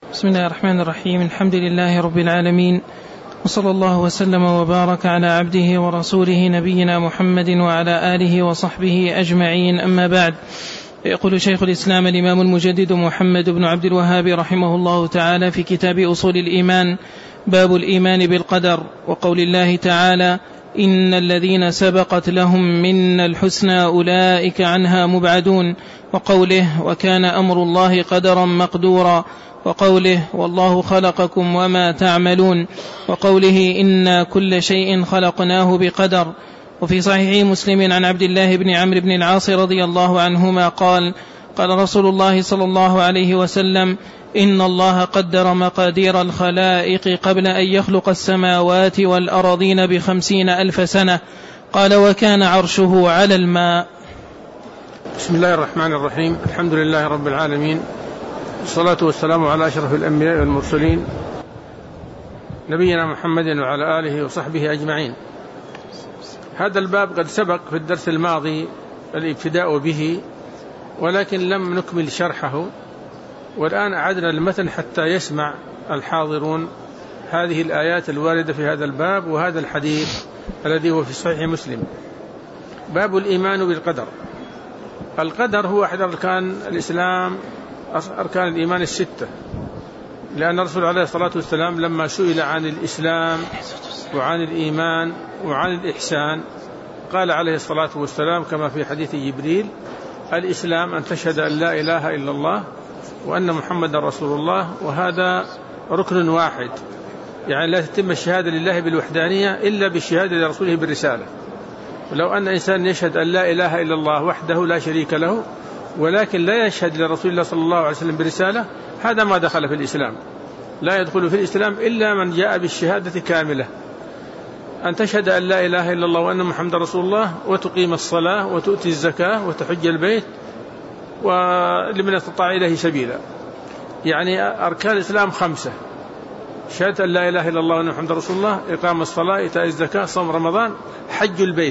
بسم الله الرحمن الرحيم. الحمد لله رب العالمين، وصلى الله وسلم وبارك على عبده ورسوله نبينا محمد وعلى آله وصحبه أجمعين، أما بعد. يقول شيخ الإسلام الإمام المجدد محمد بن عبد الوهاب رحمه الله تعالى في كتاب أصول الإيمان: باب الإيمان بالقدر، وقول الله تعالى: إن الذين سبقت لهم منا الحسنى أولئك عنها مبعدون، وقوله: وكان أمر الله قدرا مقدورا، وقوله: والله خلقكم وما تعملون، وقوله: إنا كل شيء خلقناه بقدر. وفي صحيح مسلم عن عبد الله بن عمرو بن العاص رضي الله عنهما قال: قال رسول الله صلى الله عليه وسلم: إن الله قدر مقادير الخلائق قبل أن يخلق السماوات والأرضين ب50,000 سنة. قال: وكان عرشه على الماء. بسم الله الرحمن الرحيم. الحمد لله رب العالمين، والصلاة والسلام على أشرف الأنبياء والمرسلين نبينا محمد وعلى آله وصحبه أجمعين. هذا الباب قد سبق في الدرس الماضي الابتداء به، ولكن لم نكمل شرحه، والآن أعدنا المتن حتى يسمع الحاضرون هذه الآيات الواردة في هذا الباب وهذا الحديث الذي هو في صحيح مسلم. باب الإيمان بالقدر. القدر هو أحد أركان الإسلام، أركان الإيمان الستة، لأن الرسول عليه الصلاة والسلام لما سئل عن الإسلام وعن الإيمان وعن الإحسان قال عليه الصلاة والسلام كما في حديث جبريل: الإسلام أن تشهد أن لا إله إلا الله وأن محمد رسول الله، وهذا ركن واحد، يعني لا تتم الشهادة لله بالوحدانية إلا بالشهادة لرسوله بالرسالة. ولو أن إنسان يشهد أن لا إله إلا الله وحده لا شريك له، ولكن لا يشهد لرسول الله صلى الله عليه وسلم برسالة، هذا ما دخل في الإسلام. لا يدخل في الإسلام إلا من جاء بالشهادة كاملة، أن تشهد أن لا إله إلا الله وأن محمد رسول الله، وتقيم الصلاة وتؤتي الزكاة وتحج البيت ولمن استطاع إليه سبيلا. يعني أركان الإسلام 5: شهادة أن لا إله إلا الله وأن محمد رسول الله، إقام الصلاة، إيتاء الزكاة، صوم رمضان، حج البيت.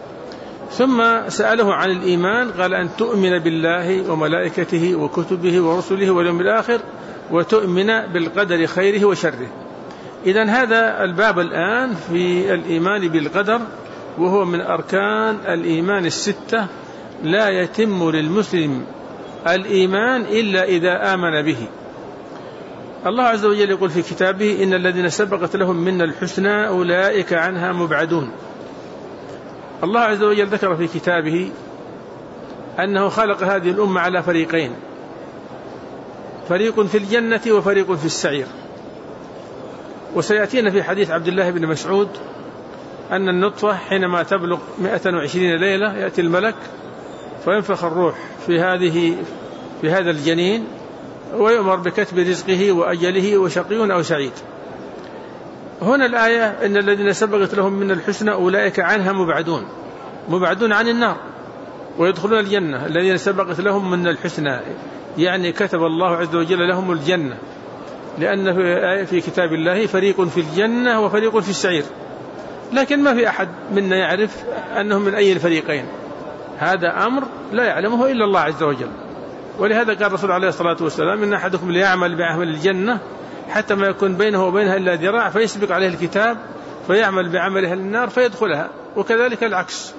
ثم سأله عن الإيمان، قال: أن تؤمن بالله وملائكته وكتبه ورسله واليوم الآخر، وتؤمن بالقدر خيره وشره. إذن هذا الباب الآن في الإيمان بالقدر، وهو من أركان الإيمان الستة. لا يتم للمسلم الإيمان إلا إذا آمن به. الله عز وجل يقول في كتابه: إن الذين سبقت لهم منا الحسنى أولئك عنها مبعدون. الله عز وجل ذكر في كتابه أنه خلق هذه الأمة على فريقين: فريق في الجنة وفريق في السعير. وسيأتينا في حديث عبد الله بن مسعود أن النطفة حينما تبلغ 120 ليلة يأتي الملك فينفخ الروح في هذا الجنين، ويؤمر بكتب رزقه وأجله وشقي أو سعيد. هنا الآية: إن الذين سبقت لهم من الحسنى أولئك عنها مبعدون عن النار ويدخلون الجنة. الذين سبقت لهم من الحسنى يعني كتب الله عز وجل لهم الجنة، لأن في كتاب الله فريق في الجنة وفريق في السعير، لكن ما في أحد منا يعرف أنهم من أي الفريقين. هذا أمر لا يعلمه إلا الله عز وجل. ولهذا قال الرسول عليه الصلاة والسلام: إن أحدكم ليعمل بعمل الجنة حتى ما يكون بينه وبينها إلا ذراع، فيسبق عليه الكتاب فيعمل بعمل أهل النار فيدخلها، وكذلك العكس.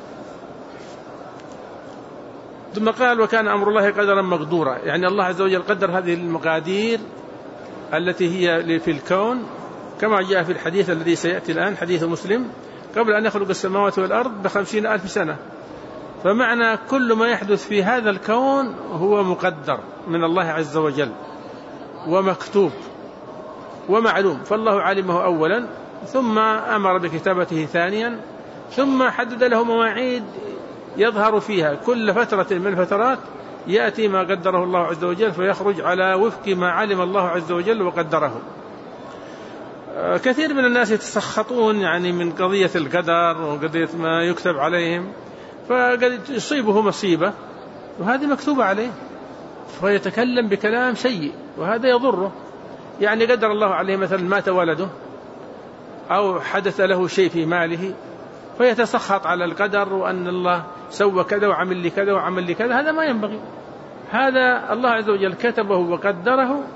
ثم قال: وكان أمر الله قدرا مقدورا، يعني الله عز وجل قدر هذه المقادير التي هي في الكون، كما جاء في الحديث الذي سيأتي الآن، حديث مسلم: قبل أن يخلق السماوات والأرض ب50,000 سنة. فمعنى كل ما يحدث في هذا الكون هو مقدر من الله عز وجل ومكتوب ومعلوم، فالله علمه أولا، ثم أمر بكتابته ثانيا، ثم حدد له مواعيد يظهر فيها كل فترة من الفترات يأتي ما قدره الله عز وجل، فيخرج على وفق ما علم الله عز وجل وقدره. كثير من الناس يتسخطون يعني من قضية القدر وقضية ما يكتب عليهم، فقد يصيبه مصيبة وهذه مكتوبة عليه، فيتكلم بكلام سيء وهذا يضره. يعني قدر الله عليه مثلا مات ولده أو حدث له شيء في ماله، فيتسخط على القدر وأن الله سوى كذا وعمل لي كذا وعمل لي كذا. هذا ما ينبغي، هذا الله عز وجل كتبه وقدره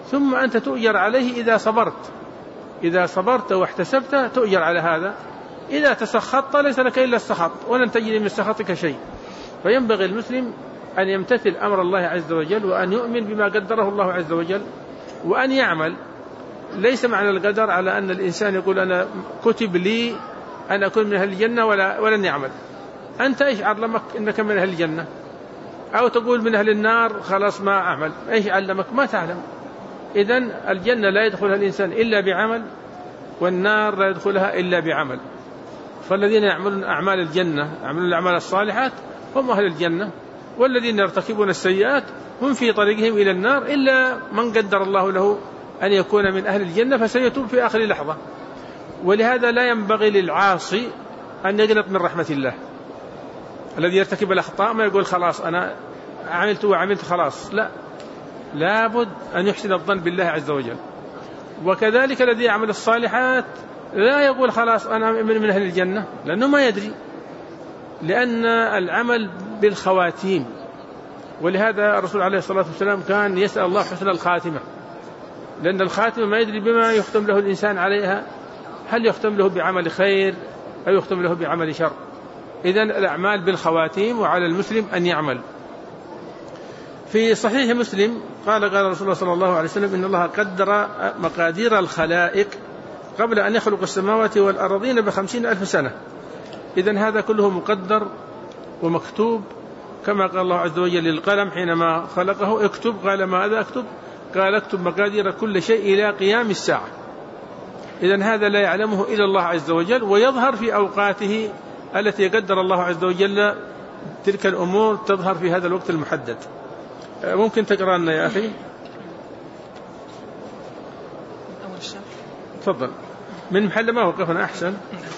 ثم أنت تؤجر عليه إذا صبرت واحتسبت تؤجر على هذا. إذا تسخطت ليس لك إلا السخط ولن تجد من سخطك شيء. فينبغي المسلم أن يمتثل أمر الله عز وجل وأن يؤمن بما قدره الله عز وجل وأن يعمل. ليس معنى القدر على أن الإنسان يقول أنا كتب لي أن أكون من أهل الجنة ولن يعمل. أنت إيش علمك إنك من أهل الجنة؟ أو تقول من أهل النار خلاص ما أعمل. إيش علمك؟ ما تعلم. إذن الجنة لا يدخلها الإنسان إلا بعمل، والنار لا يدخلها إلا بعمل. فالذين يعملون أعمال الجنة يعملون الأعمال الصالحات هم أهل الجنة، والذين يرتكبون السيئات هم في طريقهم إلى النار، إلا من قدر الله له أن يكون من أهل الجنة فسيتوب في آخر لحظة. ولهذا لا ينبغي للعاصي أن يقنط من رحمة الله. الذي يرتكب الأخطاء ما يقول خلاص أنا عملت خلاص، لا، لابد أن يحسن الظن بالله عز وجل. وكذلك الذي يعمل الصالحات لا يقول خلاص أنا من أهل الجنة، لأنه ما يدري، لأن العمل بالخواتيم. ولهذا الرسول عليه الصلاة والسلام كان يسأل الله حسن الخاتمة، لأن الخاتمة ما يدري بما يختم له الإنسان عليها، هل يختم له بعمل خير أو يختم له بعمل شر. إذن الأعمال بالخواتيم، وعلى المسلم أن يعمل. في صحيح مسلم قال رسول الله صلى الله عليه وسلم إن الله قدر مقادير الخلائق قبل أن يخلق السماوات والأرضين ب50,000 سنة. إذن هذا كله مقدر ومكتوب، كما قال الله عز وجل للقلم حينما خلقه اكتب، قال ماذا أكتب؟ قال اكتب مقادير كل شيء إلى قيام الساعة. إذن هذا لا يعلمه إلا الله عز وجل، ويظهر في أوقاته التي قدر الله عز وجل تلك الأمور تظهر في هذا الوقت المحدد. ممكن تقرأ لنا يا أخي؟ تفضل. من محل ما وقفنا أحسن.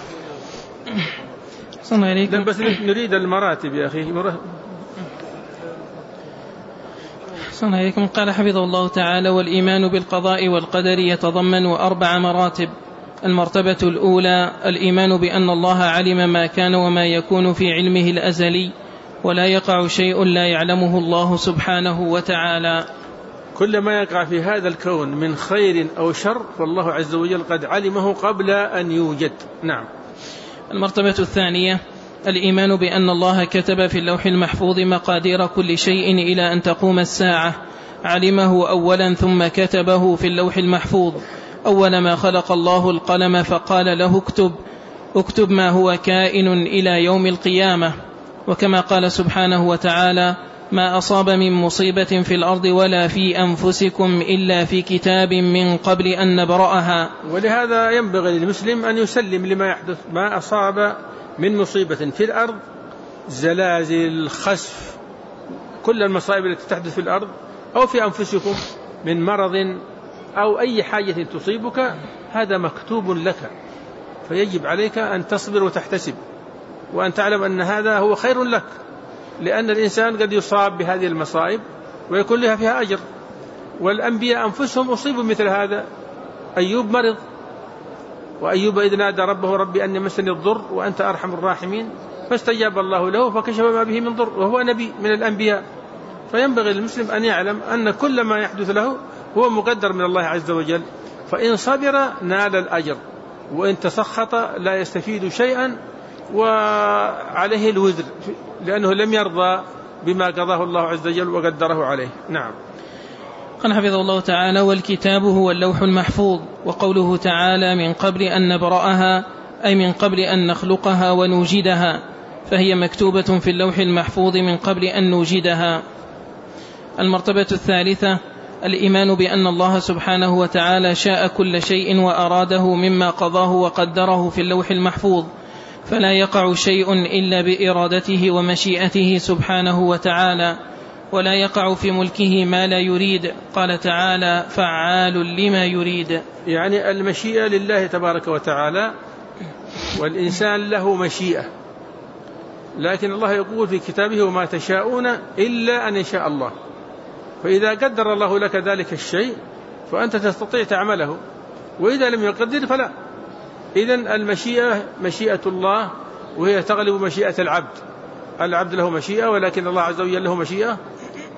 صلى عليكم. بس نريد المراتب يا أخي. صلى عليكم. قال حفظه الله تعالى: والإيمان بالقضاء والقدر يتضمن 4 مراتب. المرتبة الأولى الإيمان بأن الله علم ما كان وما يكون في علمه الأزلي، ولا يقع شيء لا يعلمه الله سبحانه وتعالى. كل ما يقع في هذا الكون من خير أو شر فالله عز وجل قد علمه قبل أن يوجد. نعم. المرتبة الثانية الإيمان بأن الله كتب في اللوح المحفوظ مقادير كل شيء إلى أن تقوم الساعة، علمه أولا ثم كتبه في اللوح المحفوظ. أول ما خلق الله القلم فقال له اكتب ما هو كائن إلى يوم القيامة. وكما قال سبحانه وتعالى: ما أصاب من مصيبة في الأرض ولا في أنفسكم إلا في كتاب من قبل أن نبرأها. ولهذا ينبغي للمسلم أن يسلم لما يحدث. ما أصاب من مصيبة في الأرض، زلازل، خسف، كل المصائب التي تحدث في الأرض، أو في أنفسكم من مرض أو أي حاجة تصيبك، هذا مكتوب لك، فيجب عليك أن تصبر وتحتسب، وأن تعلم أن هذا هو خير لك، لأن الإنسان قد يصاب بهذه المصائب ويكون لها فيها أجر. والأنبياء أنفسهم أصيبوا مثل هذا. أيوب مرض، وأيوب إذ نادى ربه ربي أني مسني الضر وأنت أرحم الراحمين، فاستجاب الله له فكشف ما به من ضر، وهو نبي من الأنبياء. فينبغي للمسلم أن يعلم أن كل ما يحدث له هو مقدر من الله عز وجل، فإن صبر نال الأجر، وإن تسخط لا يستفيد شيئا وعليه الوزر، لأنه لم يرضى بما قضاه الله عز وجل وقدره عليه. نعم. قال حفظه الله تعالى: والكتاب هو اللوح المحفوظ. وقوله تعالى: من قبل أن نبرأها، أي من قبل أن نخلقها ونوجدها، فهي مكتوبة في اللوح المحفوظ من قبل أن نوجدها. المرتبة الثالثة الإيمان بأن الله سبحانه وتعالى شاء كل شيء وأراده مما قضاه وقدره في اللوح المحفوظ، فلا يقع شيء إلا بإرادته ومشيئته سبحانه وتعالى، ولا يقع في ملكه ما لا يريد. قال تعالى: فعال لما يريد. يعني المشيئة لله تبارك وتعالى، والإنسان له مشيئة، لكن الله يقول في كتابه: وما تشاءون إلا أن يشاء الله. فإذا قدر الله لك ذلك الشيء فأنت تستطيع تعمله، وإذا لم يقدر فلا. إذن المشيئة مشيئة الله، وهي تغلب مشيئة العبد. العبد له مشيئة، ولكن الله عز وجل له مشيئة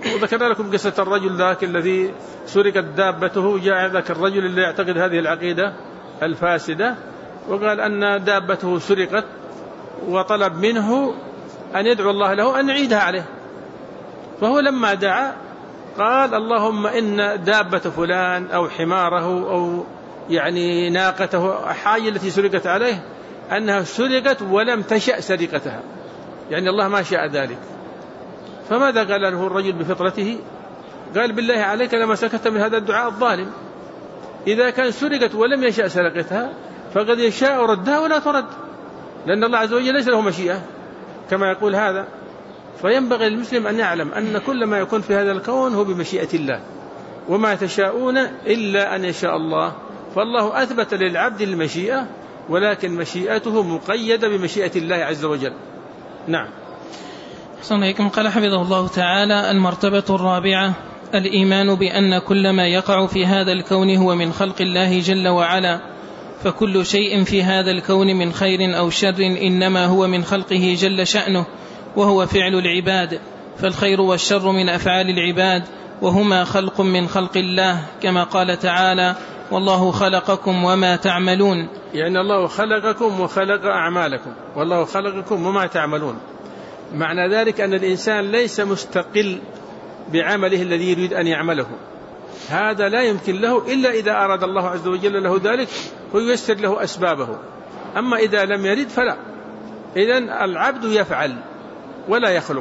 وذكرنا لكم قصة الرجل ذاك الذي سرقت دابته، جاء ذاك الرجل اللي يعتقد هذه العقيدة الفاسدة وقال أن دابته سرقت، وطلب منه أن يدعو الله له أن يعيدها عليه. فهو لما دعا قال اللهم إن دابة فلان أو حماره أو يعني ناقته حاجة التي سرقت عليه أنها سرقت ولم تشأ سرقتها، يعني الله ما شاء ذلك. فماذا قال له الرجل بفطرته؟ قال بالله عليك لما سكت من هذا الدعاء الظالم، إذا كان سرقت ولم يشأ سرقتها فقد يشاء ردها ولا ترد، لأن الله عز وجل ليس له مشيئة كما يقول هذا. فينبغي للمسلم أن يعلم أن كل ما يكون في هذا الكون هو بمشيئة الله، وما تشاءون إلا أن يشاء الله. فالله أثبت للعبد المشيئة، ولكن مشيئته مقيدة بمشيئة الله عز وجل. نعم. أحسن إليكم. قال حفظه الله تعالى: المرتبة الرابعة الإيمان بأن كل ما يقع في هذا الكون هو من خلق الله جل وعلا، فكل شيء في هذا الكون من خير أو شر إنما هو من خلقه جل شأنه، وهو فعل العباد، فالخير والشر من أفعال العباد، وهما خلق من خلق الله، كما قال تعالى: والله خلقكم وما تعملون. يعني الله خلقكم وخلق أعمالكم، والله خلقكم وما تعملون. معنى ذلك أن الإنسان ليس مستقل بعمله الذي يريد أن يعمله، هذا لا يمكن له إلا إذا أراد الله عز وجل له ذلك وييسر له أسبابه، أما إذا لم يرد فلا. إذن العبد يفعل ولا يخلق.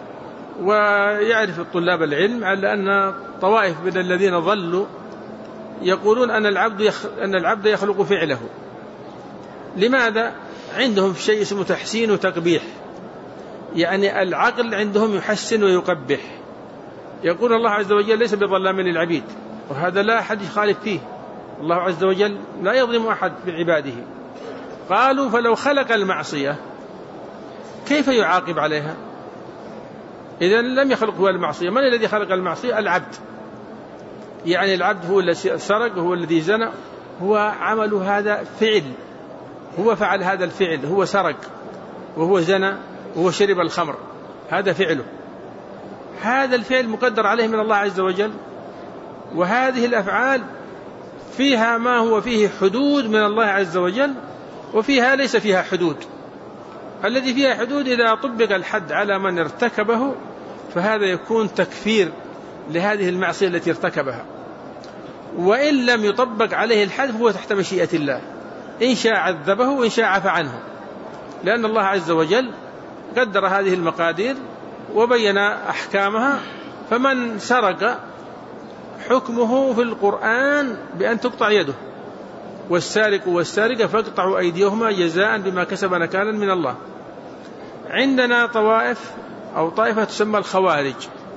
ويعرف الطلاب العلم على أن طوائف من الذين ضلوا يقولون أن العبد يخلق فعله. لماذا؟ عندهم شيء اسمه تحسين وتقبيح، يعني العقل عندهم يحسن ويقبح. يقول الله عز وجل ليس بظلام للعبيد، وهذا لا أحد يخالف فيه، الله عز وجل لا يظلم أحد من عباده. قالوا فلو خلق المعصية كيف يعاقب عليها؟ إذن لم يخلق هو المعصية. من الذي خلق المعصية؟ العبد. يعني العبد هو الذي سرق، هو الذي زنى، هو عمل هذا فعل، هو فعل هذا الفعل، هو سرق وهو زنى وهو شرب الخمر، هذا فعله. هذا الفعل مقدر عليه من الله عز وجل، وهذه الأفعال فيها ما هو فيه حدود من الله عز وجل، وفيها ليس فيها حدود. الذي فيها حدود إذا طبق الحد على من ارتكبه فهذا يكون تكفير لهذه المعصية التي ارتكبها، وإن لم يطبق عليه الحد فهو تحت مشيئة الله، إن شاء عذبه وإن شاء عفى عنه، لأن الله عز وجل قدر هذه المقادير وبين أحكامها. فمن سرق حكمه في القرآن بأن تقطع يده، والسارق والسارقة فاقطعوا أيديهما جزاء بما كسب نكالا من الله. عندنا طوائف أو طائفة تسمى الخوارج،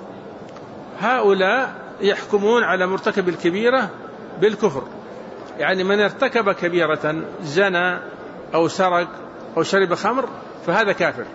هؤلاء يحكمون على مرتكب الكبيرة بالكفر، يعني من ارتكب كبيرة زنى أو سرق أو شرب خمر فهذا كافر.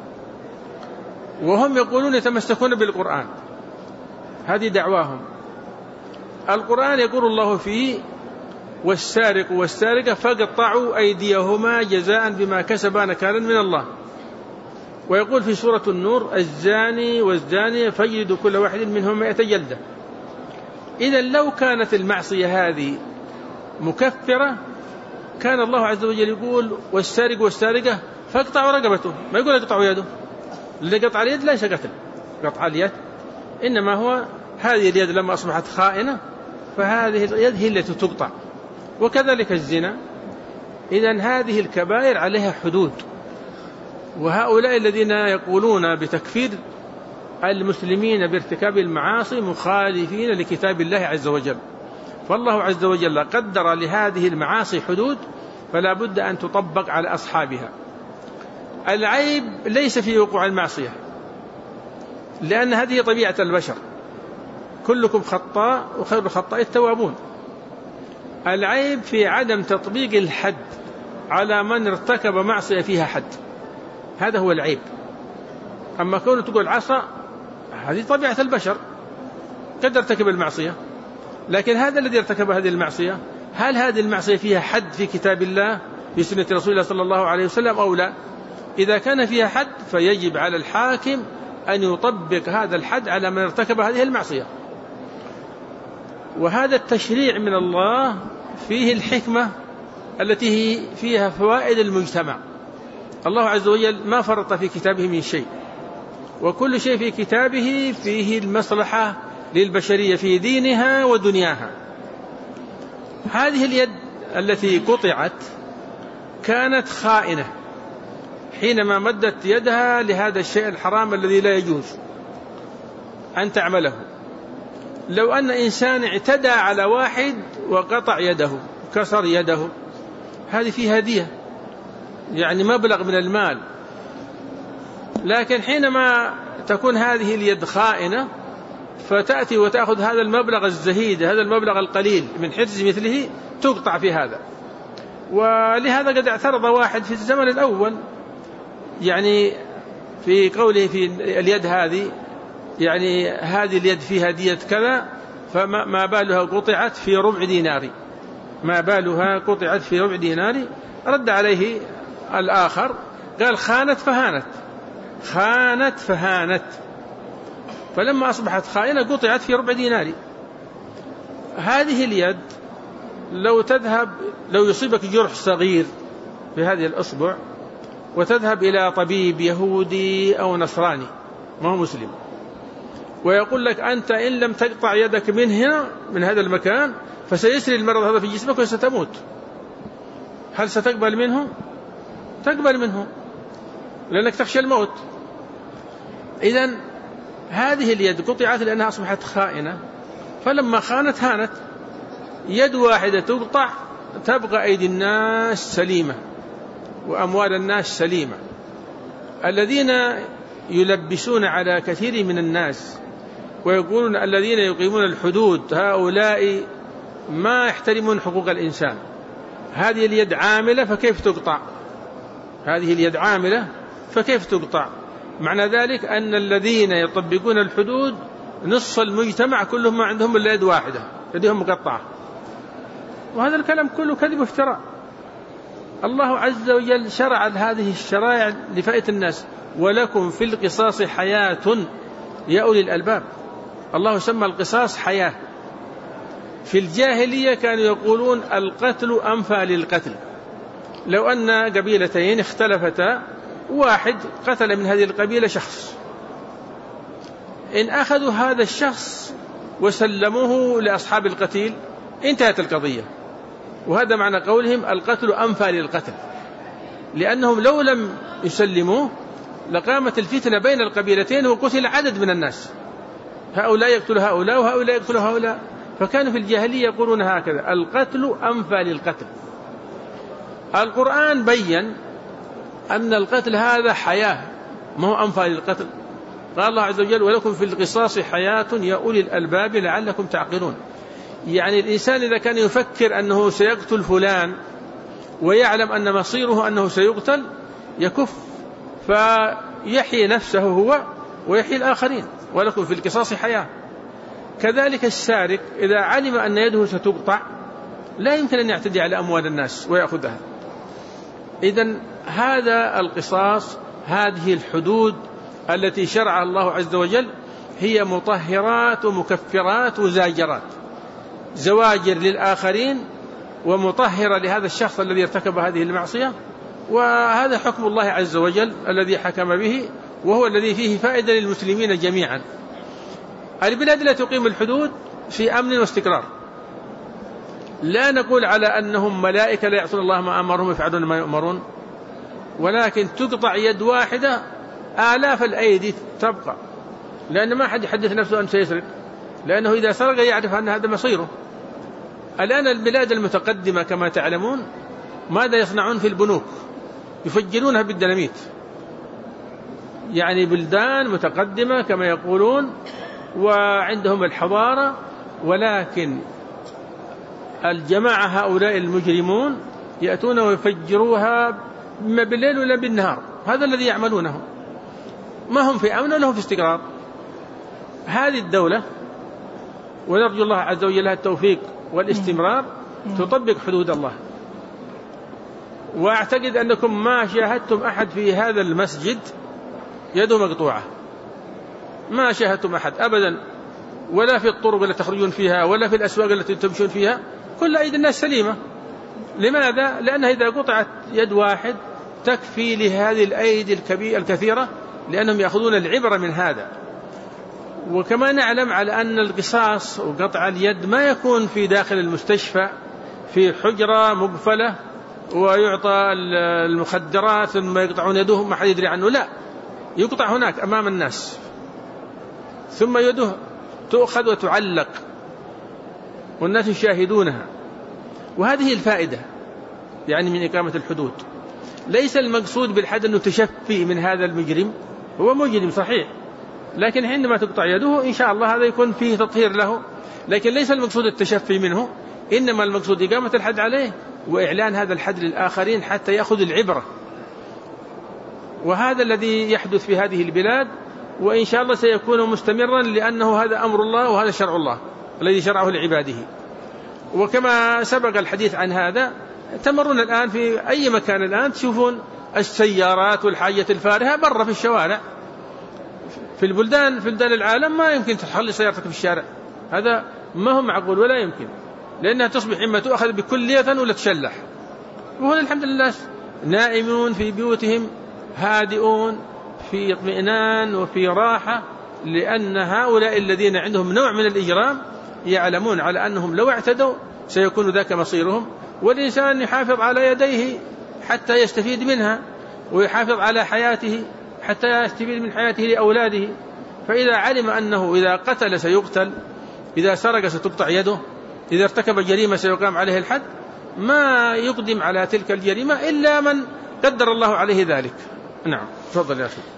وهم يقولون يتمسكون بالقرآن، هذه دعواهم. القرآن يقول الله فيه: والسارق والسارقة فاقطعوا أيديهما جزاء بما كسبا نكالا من الله. ويقول في سورة النور: الزاني والزانية فاجلدوا كل واحد منهم 100 جلدة. إذا لو كانت المعصية هذه مكفرة كان الله عز وجل يقول: والسارق والسارقة فاقطعوا رقبته، ما يقول اقطعوا يده، لأن قطع اليد ليس قتل، قطع اليد إنما هو هذه اليد لما أصبحت خائنة فهذه اليد هي التي تقطع. وكذلك الزنا. إذن هذه الكبائر عليها حدود. وهؤلاء الذين يقولون بتكفير المسلمين بارتكاب المعاصي مخالفين لكتاب الله عز وجل، فالله عز وجل قدر لهذه المعاصي حدود فلا بد أن تطبق على أصحابها. العيب ليس في وقوع المعصية، لأن هذه طبيعة البشر، كلكم خطاء وخير الخطاء التوابون. العيب في عدم تطبيق الحد على من ارتكب معصية فيها حد، هذا هو العيب. أما كونه تقول عصى، هذه طبيعة البشر، قد ارتكب المعصية، لكن هذا الذي ارتكب هذه المعصية هل هذه المعصية فيها حد في كتاب الله في سنة رسول الله صلى الله عليه وسلم أو لا؟ إذا كان فيها حد فيجب على الحاكم أن يطبق هذا الحد على من ارتكب هذه المعصية. وهذا التشريع من الله فيه الحكمة التي فيها فوائد المجتمع. الله عز وجل ما فرط في كتابه من شيء، وكل شيء في كتابه فيه المصلحة للبشرية في دينها ودنياها. هذه اليد التي قطعت كانت خائنة حينما مدت يدها لهذا الشيء الحرام الذي لا يجوز أن تعمله. لو أن إنسان اعتدى على واحد وقطع يده كسر يده، هذه فيها دية، يعني مبلغ من المال. لكن حينما تكون هذه اليد خائنة فتأتي وتأخذ هذا المبلغ الزهيد، هذا المبلغ القليل من حرز مثله، تقطع في هذا. ولهذا قد اعترض واحد في الزمن الأول، يعني في قوله في اليد هذه، يعني هذه اليد فيها دية كذا، فما بالها قطعت في ربع دينار، ما بالها قطعت في ربع دينار. رد عليه الآخر قال خانت فهانت، خانت فهانت، فلما أصبحت خائنة قطعت في ربع دينار. هذه اليد لو يصيبك جرح صغير في هذه الأصبع وتذهب إلى طبيب يهودي أو نصراني ما هو مسلم ويقول لك أنت إن لم تقطع يدك من هنا من هذا المكان فسيسري المرض هذا في جسمك وستموت، هل ستقبل منه؟ تقبل منه لأنك تخشى الموت. إذن هذه اليد قطعت لأنها أصبحت خائنة، فلما خانت هانت. يد واحدة تقطع تبقى أيدي الناس سليمة وأموال الناس سليمة. الذين يلبسون على كثير من الناس ويقولون الذين يقيمون الحدود هؤلاء ما يحترمون حقوق الإنسان. هذه اليد عاملة فكيف تقطع؟ هذه اليد عاملة فكيف تقطع؟ معنى ذلك أن الذين يطبقون الحدود نصف المجتمع كلهم ما عندهم إلا يد واحدة، يدهم مقطعة. وهذا الكلام كله كذب وافتراء. الله عز وجل شرع هذه الشرائع لفائدة الناس، ولكم في القصاص حياة يا أولي الألباب. الله سمى القصاص حياة. في الجاهلية كانوا يقولون القتل أنفى للقتل. لو أن قبيلتين اختلفتا، واحد قتل من هذه القبيلة شخص، إن أخذوا هذا الشخص وسلموه لأصحاب القتيل انتهت القضية. وهذا معنى قولهم القتل أنفى للقتل، لأنهم لو لم يسلموه لقامت الفتنة بين القبيلتين وقتل عدد من الناس، هؤلاء يقتل هؤلاء وهؤلاء يقتل هؤلاء. فكانوا في الجاهلية يقولون هكذا القتل أنفى للقتل. القرآن بيّن أن القتل هذا حياة ما هو أنفى للقتل. قال الله عز وجل ولكم في القصاص حياة يا أولي الألباب لعلكم تعقلون. يعني الإنسان إذا كان يفكر أنه سيقتل فلان ويعلم أن مصيره أنه سيقتل يكف فيحيي نفسه هو ويحيي الآخرين. ولكم في القصاص حياة. كذلك السارق إذا علم أن يده ستقطع لا يمكن أن يعتدي على أموال الناس ويأخذها. إذن هذا القصاص، هذه الحدود التي شرعها الله عز وجل هي مطهرات ومكفرات وزاجرات، زواجر للآخرين ومطهرة لهذا الشخص الذي ارتكب هذه المعصية. وهذا حكم الله عز وجل الذي حكم به، وهو الذي فيه فائدة للمسلمين جميعا. البلاد التي تقيم الحدود في أمن واستقرار، لا نقول على أنهم ملائكة لا يعصون الله ما أمرهم ويفعلون ما يؤمرون، ولكن تقطع يد واحدة آلاف الأيدي تبقى، لأن ما حد يحدث نفسه أن سيسرق، لأنه إذا سرق يعرف أن هذا مصيره. الآن البلاد المتقدمة كما تعلمون ماذا يصنعون في البنوك؟ يفجرونها بالديناميت. يعني بلدان متقدمة كما يقولون وعندهم الحضارة، ولكن الجماعة هؤلاء المجرمون يأتون ويفجروها إما بالليل ولا بالنهار. هذا الذي يعملونه، ما هم في أمن ولا هم في استقرار. هذه الدولة ونرجو الله عز وجل التوفيق والاستمرار تطبق حدود الله. وأعتقد أنكم ما شاهدتم أحد في هذا المسجد يده مقطوعة، ما شاهدتم أحد أبدا، ولا في الطرق التي تخرجون فيها ولا في الأسواق التي تمشون فيها، كل أيدي الناس سليمة. لماذا؟ لأنها إذا قطعت يد واحد تكفي لهذه الأيدي الكثيرة، لأنهم يأخذون العبرة من هذا. وكما نعلم على أن القصاص وقطع اليد ما يكون في داخل المستشفى في حجرة مقفلة ويعطى المخدرات ثم يقطعون يده ما حد يدري عنه، لا، يقطع هناك أمام الناس ثم يده تؤخذ وتعلق والناس يشاهدونها. وهذه الفائدة يعني من إقامة الحدود. ليس المقصود بالحد أنه تشفي من هذا المجرم، هو مجرم صحيح، لكن عندما تقطع يده إن شاء الله هذا يكون فيه تطهير له، لكن ليس المقصود التشفي منه، إنما المقصود إقامة الحد عليه وإعلان هذا الحد للآخرين حتى يأخذ العبرة. وهذا الذي يحدث في هذه البلاد، وإن شاء الله سيكون مستمرا، لأنه هذا أمر الله وهذا شرع الله الذي شرعه لعباده. وكما سبق الحديث عن هذا، تمرون الآن في أي مكان الآن تشوفون السيارات والحاجة الفارهة برا في الشوارع. في بلدان العالم ما يمكن تخلي سيارتك في الشارع، هذا ما هو معقول ولا يمكن، لأنها تصبح إما تؤخذ بكلية ولا تشلح. وهنا الحمد لله نائمون في بيوتهم هادئون في اطمئنان وفي راحة، لأن هؤلاء الذين عندهم نوع من الإجرام يعلمون على أنهم لو اعتدوا سيكون ذاك مصيرهم. والإنسان يحافظ على يديه حتى يستفيد منها، ويحافظ على حياته حتى يستفيد من حياته لأولاده. فإذا علم أنه إذا قتل سيقتل، إذا سرق ستقطع يده، إذا ارتكب جريمة سيقام عليه الحد، ما يقدم على تلك الجريمة إلا من قدر الله عليه ذلك. نعم، تفضل يا أخي.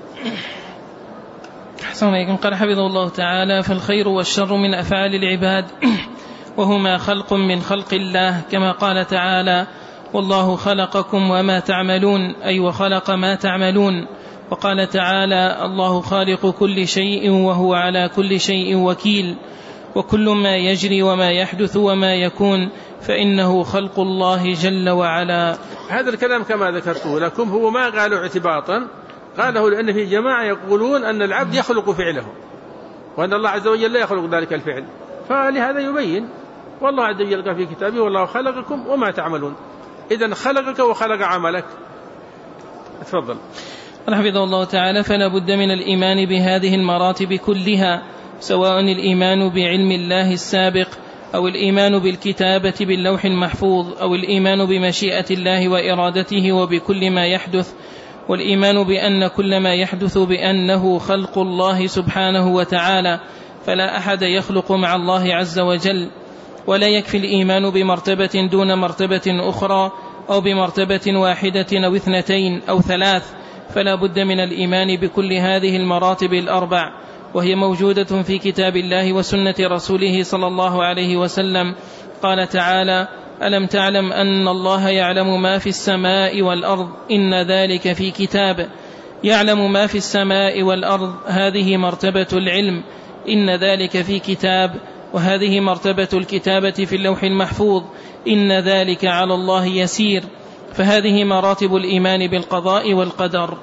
أحسن عليكم. قال حفظه الله تعالى: فالخير والشر من أفعال العباد، وهما خلق من خلق الله، كما قال تعالى: والله خلقكم وما تعملون، أي وخلق ما تعملون. وقال تعالى: الله خالق كل شيء وهو على كل شيء وكيل. وكل ما يجري وما يحدث وما يكون فإنه خلق الله جل وعلا. هذا الكلام كما ذكرته لكم هو ما قالوا اعتباطا، قاله لأن في جماعة يقولون أن العبد يخلق فعله، وأن الله عز وجل لا يخلق ذلك الفعل، فلهذا يبين والله عز وجل قال في كتابه: والله خلقكم وما تعملون. إذن خلقك وخلق عملك. تفضل. حفظه الله تعالى: فلا بد من الإيمان بهذه المراتب كلها، سواء الإيمان بعلم الله السابق، أو الإيمان بالكتابة باللوح المحفوظ، أو الإيمان بمشيئة الله وإرادته وبكل ما يحدث، والإيمان بأن كل ما يحدث بأنه خلق الله سبحانه وتعالى، فلا أحد يخلق مع الله عز وجل. ولا يكفي الإيمان بمرتبة دون مرتبة أخرى، أو بمرتبة واحدة أو اثنتين أو ثلاث، فلا بد من الإيمان بكل هذه المراتب الأربع، وهي موجودة في كتاب الله وسنة رسوله صلى الله عليه وسلم. قال تعالى: ألم تعلم أن الله يعلم ما في السماء والأرض إن ذلك في كتاب. يعلم ما في السماء والأرض، هذه مرتبة العلم، إن ذلك في كتاب، وهذه مرتبة الكتابة في اللوح المحفوظ، إن ذلك على الله يسير. فهذه مراتب الإيمان بالقضاء والقدر.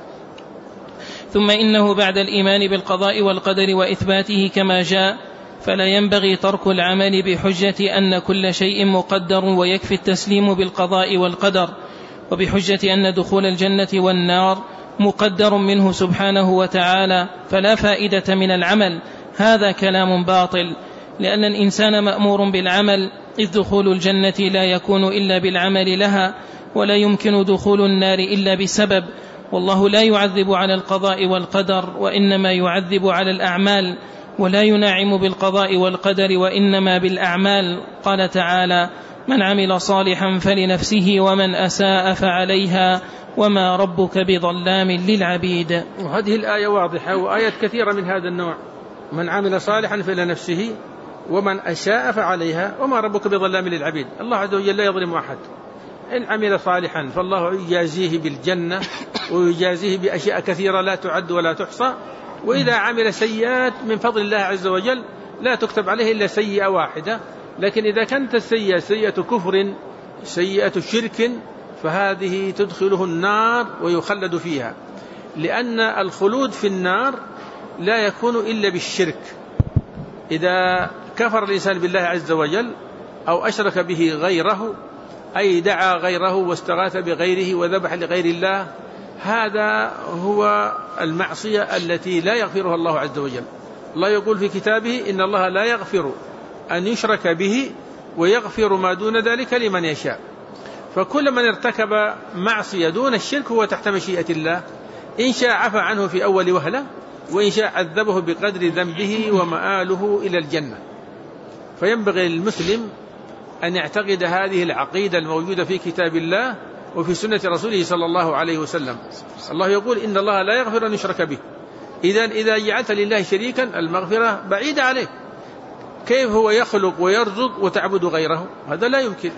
ثم إنه بعد الإيمان بالقضاء والقدر وإثباته كما جاء، فلا ينبغي ترك العمل بحجة أن كل شيء مقدر، ويكفي التسليم بالقضاء والقدر، وبحجة أن دخول الجنة والنار مقدر منه سبحانه وتعالى، فلا فائدة من العمل. هذا كلام باطل، لأن الإنسان مأمور بالعمل، إذ دخول الجنة لا يكون إلا بالعمل لها، ولا يمكن دخول النار إلا بسبب. والله لا يعذب على القضاء والقدر، وإنما يعذب على الأعمال، ولا ينعم بالقضاء والقدر وإنما بالأعمال. قال تعالى: من عمل صالحا فلنفسه ومن أساء فعليها وما ربك بظلام للعبيد. وهذه الآية واضحة، وآيات كثيرة من هذا النوع: من عمل صالحا فلنفسه ومن أساء فعليها وما ربك بظلام للعبيد. الله عز وجل لا يظلم أحد. إن عمل صالحا فالله يجازيه بالجنة، ويجازيه بأشياء كثيرة لا تعد ولا تحصى. وإذا عمل سيئات من فضل الله عز وجل لا تكتب عليه إلا سيئة واحدة. لكن إذا كانت السيئة سيئة كفر، سيئة شرك، فهذه تدخله النار ويخلد فيها، لأن الخلود في النار لا يكون إلا بالشرك. إذا كفر الإنسان بالله عز وجل أو أشرك به غيره، أي دعا غيره واستغاث بغيره وذبح لغير الله، هذا هو المعصية التي لا يغفرها الله عز وجل. الله يقول في كتابه: إن الله لا يغفر أن يشرك به ويغفر ما دون ذلك لمن يشاء. فكل من ارتكب معصية دون الشرك هو تحت مشيئة الله، إن شاء عفى عنه في أول وهلة، وإن شاء عذبه بقدر ذنبه ومآله إلى الجنة. فينبغي للمسلم أن يعتقد هذه العقيدة الموجودة في كتاب الله وفي سنة رسوله صلى الله عليه وسلم. الله يقول: إن الله لا يغفر أن يشرك به. إذا جعلت لله شريكا المغفرة بعيدة عليك. كيف هو يخلق ويرزق وتعبد غيره؟ هذا لا يمكن.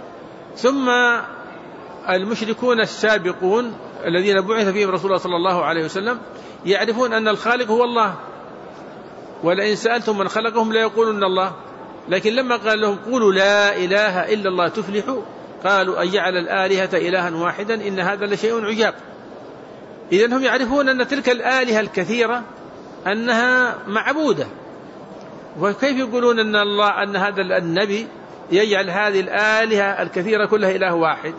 ثم المشركون السابقون الذين بعث فيهم رسول الله صلى الله عليه وسلم يعرفون أن الخالق هو الله، ولئن سألتم من خلقهم لا يقولون الله. لكن لما قال لهم: قولوا لا إله إلا الله تفلحوا، قالوا: أجعل الآلهة إلها واحدا إن هذا لشيء عجاب. إذن هم يعرفون أن تلك الآلهة الكثيرة أنها معبودة، وكيف يقولون أن هذا النبي يجعل هذه الآلهة الكثيرة كلها إله واحد؟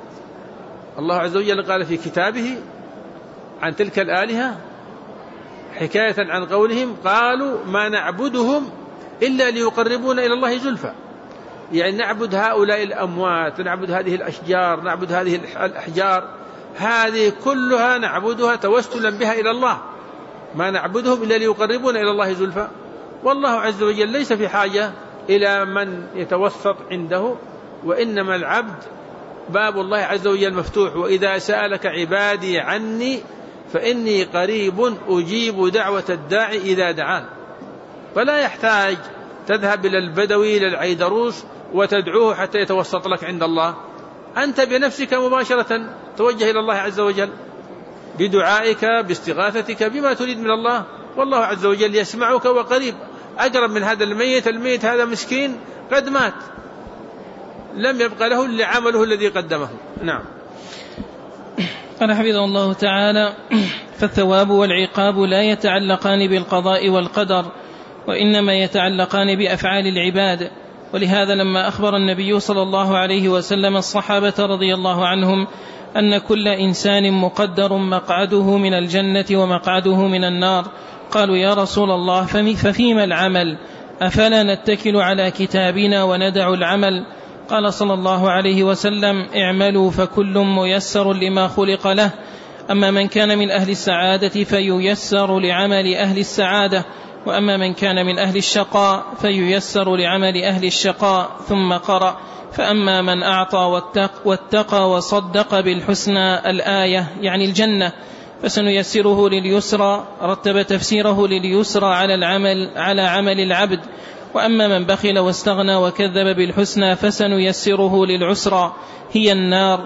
الله عز وجل قال في كتابه عن تلك الآلهة حكاية عن قولهم: قالوا ما نعبدهم إلا ليقربونا إلى الله زلفى. يعني نعبد هؤلاء الأموات، نعبد هذه الأشجار، نعبد هذه الأحجار، هذه كلها نعبدها توسلا بها إلى الله، ما نعبدهم إلا ليقربونا إلى الله زلفى. والله عز وجل ليس في حاجة إلى من يتوسط عنده، وإنما العبد باب الله عز وجل مفتوح: وإذا سألك عبادي عني فإني قريب أجيب دعوة الداعي إذا دعان. فلا يحتاج تذهب إلى البدوي إلى العيدروس وتدعوه حتى يتوسط لك عند الله. أنت بنفسك مباشرة توجه إلى الله عز وجل بدعائك باستغاثتك بما تريد من الله، والله عز وجل يسمعك وقريب، أقرب من هذا الميت هذا مسكين قد مات، لم يبقى له إلا عمله الذي قدمه. نعم. قال حفظه الله تعالى: فالثواب والعقاب لا يتعلقان بالقضاء والقدر، وإنما يتعلقان بأفعال العباد. ولهذا لما أخبر النبي صلى الله عليه وسلم الصحابة رضي الله عنهم أن كل إنسان مقدر مقعده من الجنة ومقعده من النار، قالوا: يا رسول الله ففيما العمل؟ أفلا نتكل على كتابنا وندع العمل؟ قال صلى الله عليه وسلم: اعملوا فكل ميسر لما خلق له، أما من كان من أهل السعادة فييسر لعمل أهل السعادة، وأما من كان من أهل الشقاء فييسر لعمل أهل الشقاء. ثم قرأ: فأما من أعطى واتقى وصدق بالحسنى، الآية يعني الجنة، فسنيسره لليسرى. رتب تفسيره لليسرى على عمل العبد. وأما من بخل واستغنى وكذب بالحسنى فسنيسره للعسرى، هي النار،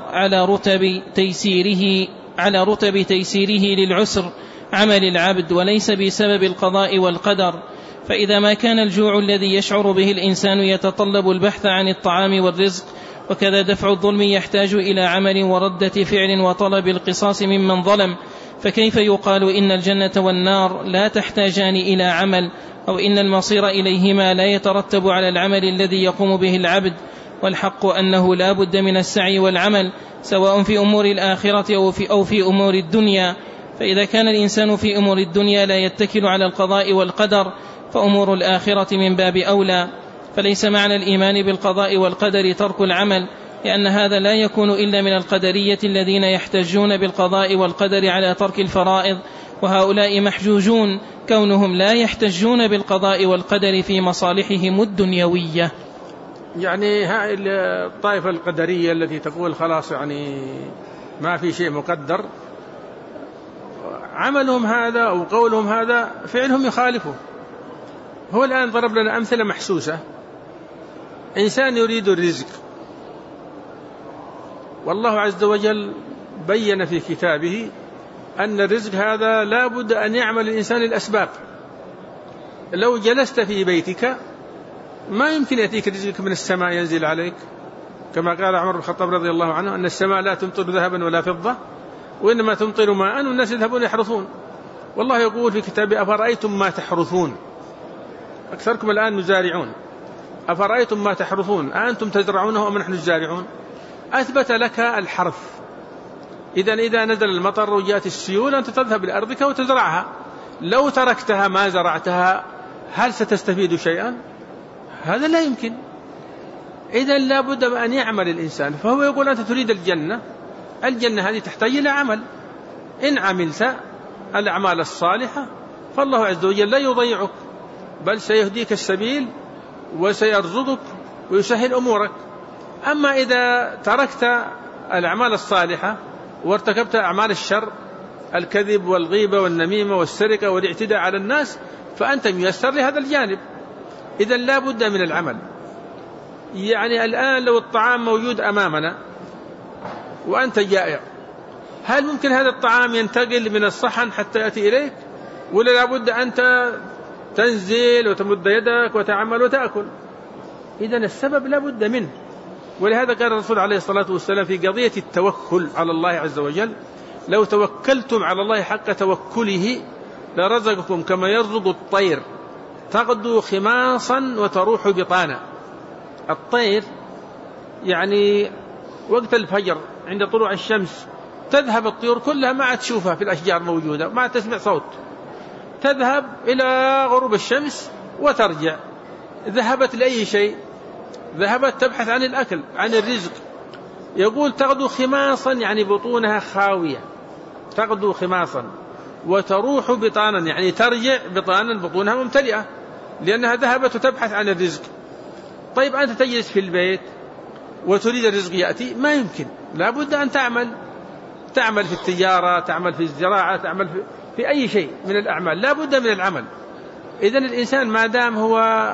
على رتب تيسيره للعسر عمل العبد، وليس بسبب القضاء والقدر. فإذا ما كان الجوع الذي يشعر به الإنسان يتطلب البحث عن الطعام والرزق، وكذا دفع الظلم يحتاج إلى عمل وردة فعل وطلب القصاص ممن ظلم، فكيف يقال إن الجنة والنار لا تحتاجان إلى عمل، أو إن المصير إليهما لا يترتب على العمل الذي يقوم به العبد؟ والحق أنه لا بد من السعي والعمل، سواء في أمور الآخرة أو في أمور الدنيا. فإذا كان الإنسان في أمور الدنيا لا يتكل على القضاء والقدر، فأمور الآخرة من باب أولى. فليس معنى الإيمان بالقضاء والقدر ترك العمل، لأن هذا لا يكون إلا من القدرية الذين يحتجون بالقضاء والقدر على ترك الفرائض، وهؤلاء محجوجون كونهم لا يحتجون بالقضاء والقدر في مصالحهم الدنيوية. يعني هاي الطائفة القدرية التي تقول خلاص يعني ما في شيء مقدر، عملهم هذا أو قولهم هذا فعلهم يخالفه. هو الآن ضرب لنا أمثلة محسوسة. إنسان يريد الرزق، والله عز وجل بين في كتابه أن الرزق هذا لا بد أن يعمل الإنسان الأسباب. لو جلست في بيتك ما يمكن يأتيك رزقك من السماء ينزل عليك، كما قال عمر بن الخطاب رضي الله عنه أن السماء لا تمطر ذهبا ولا فضة، وإنما تمطر ماء والناس يذهبون يحرثون. والله يقول في كتابه: أفرأيتم ما تحرثون، أكثركم الآن مزارعون، أفرأيتم ما تحرثون أأنتم تزرعونه أم نحن الزارعون؟ أثبت لك الحرث. إذا نزل المطر وجاءت السيول أنت تذهب لأرضك وتزرعها. لو تركتها ما زرعتها هل ستستفيد شيئا؟ هذا لا يمكن. إذا لا بد أن يعمل الإنسان. فهو يقول: أنت تريد الجنة، الجنة هذه تحتاج إلى عمل. إن عملت الأعمال الصالحة فالله عز وجل لا يضيعك، بل سيهديك السبيل وسيرزقك ويسهل أمورك. أما إذا تركت الأعمال الصالحة وارتكبت أعمال الشر، الكذب والغيبة والنميمة والسرقة والاعتداء على الناس، فأنت ميسر لهذا الجانب. إذن لا بد من العمل. يعني الآن لو الطعام موجود أمامنا وأنت جائع، هل ممكن هذا الطعام ينتقل من الصحن حتى يأتي إليك؟ ولا لا بد أنت تنزل وتمد يدك وتعمل وتأكل؟ إذن السبب لا بد منه. ولهذا قال الرسول عليه الصلاة والسلام في قضية التوكل على الله عز وجل: لو توكلتم على الله حق توكله لرزقكم كما يرزق الطير تغدو خماصا وتروح بطانا. الطير يعني وقت الفجر عند طلوع الشمس تذهب الطيور كلها، ما تشوفها في الأشجار موجودة، ما تسمع صوت، تذهب إلى غروب الشمس وترجع. ذهبت لأي شيء؟ ذهبت تبحث عن الأكل، عن الرزق. يقول: تغدو خماصا، يعني بطونها خاوية، تغدو خماصا، وتروح بطانا، يعني ترجع بطانا بطونها ممتلئة، لأنها ذهبت وتبحث عن الرزق. طيب أنت تجلس في البيت وتريد الرزق يأتي؟ ما يمكن. لا بد أن تعمل في التجارة، تعمل في الزراعة، تعمل في أي شيء من الأعمال، لا بد من العمل. إذن الإنسان ما دام هو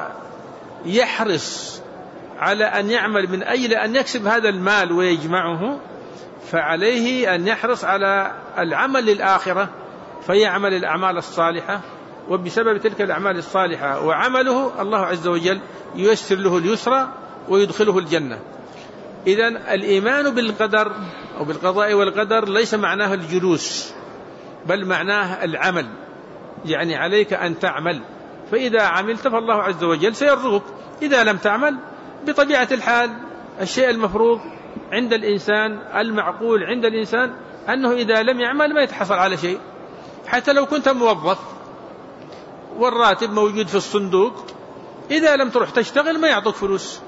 يحرص على أن يعمل من أجل أن يكسب هذا المال ويجمعه، فعليه أن يحرص على العمل للآخرة، فيعمل الأعمال الصالحة، وبسبب تلك الأعمال الصالحة وعمله الله عز وجل ييسر له اليسرى ويدخله الجنة. إذن الإيمان بالقدر أو بالقضاء والقدر ليس معناه الجلوس، بل معناه العمل. يعني عليك أن تعمل، فإذا عملت فالله عز وجل سيرزقك. إذا لم تعمل بطبيعة الحال الشيء المفروض عند الإنسان، المعقول عند الإنسان، أنه إذا لم يعمل ما يتحصل على شيء. حتى لو كنت موظف والراتب موجود في الصندوق، إذا لم تروح تشتغل ما يعطوك فلوس.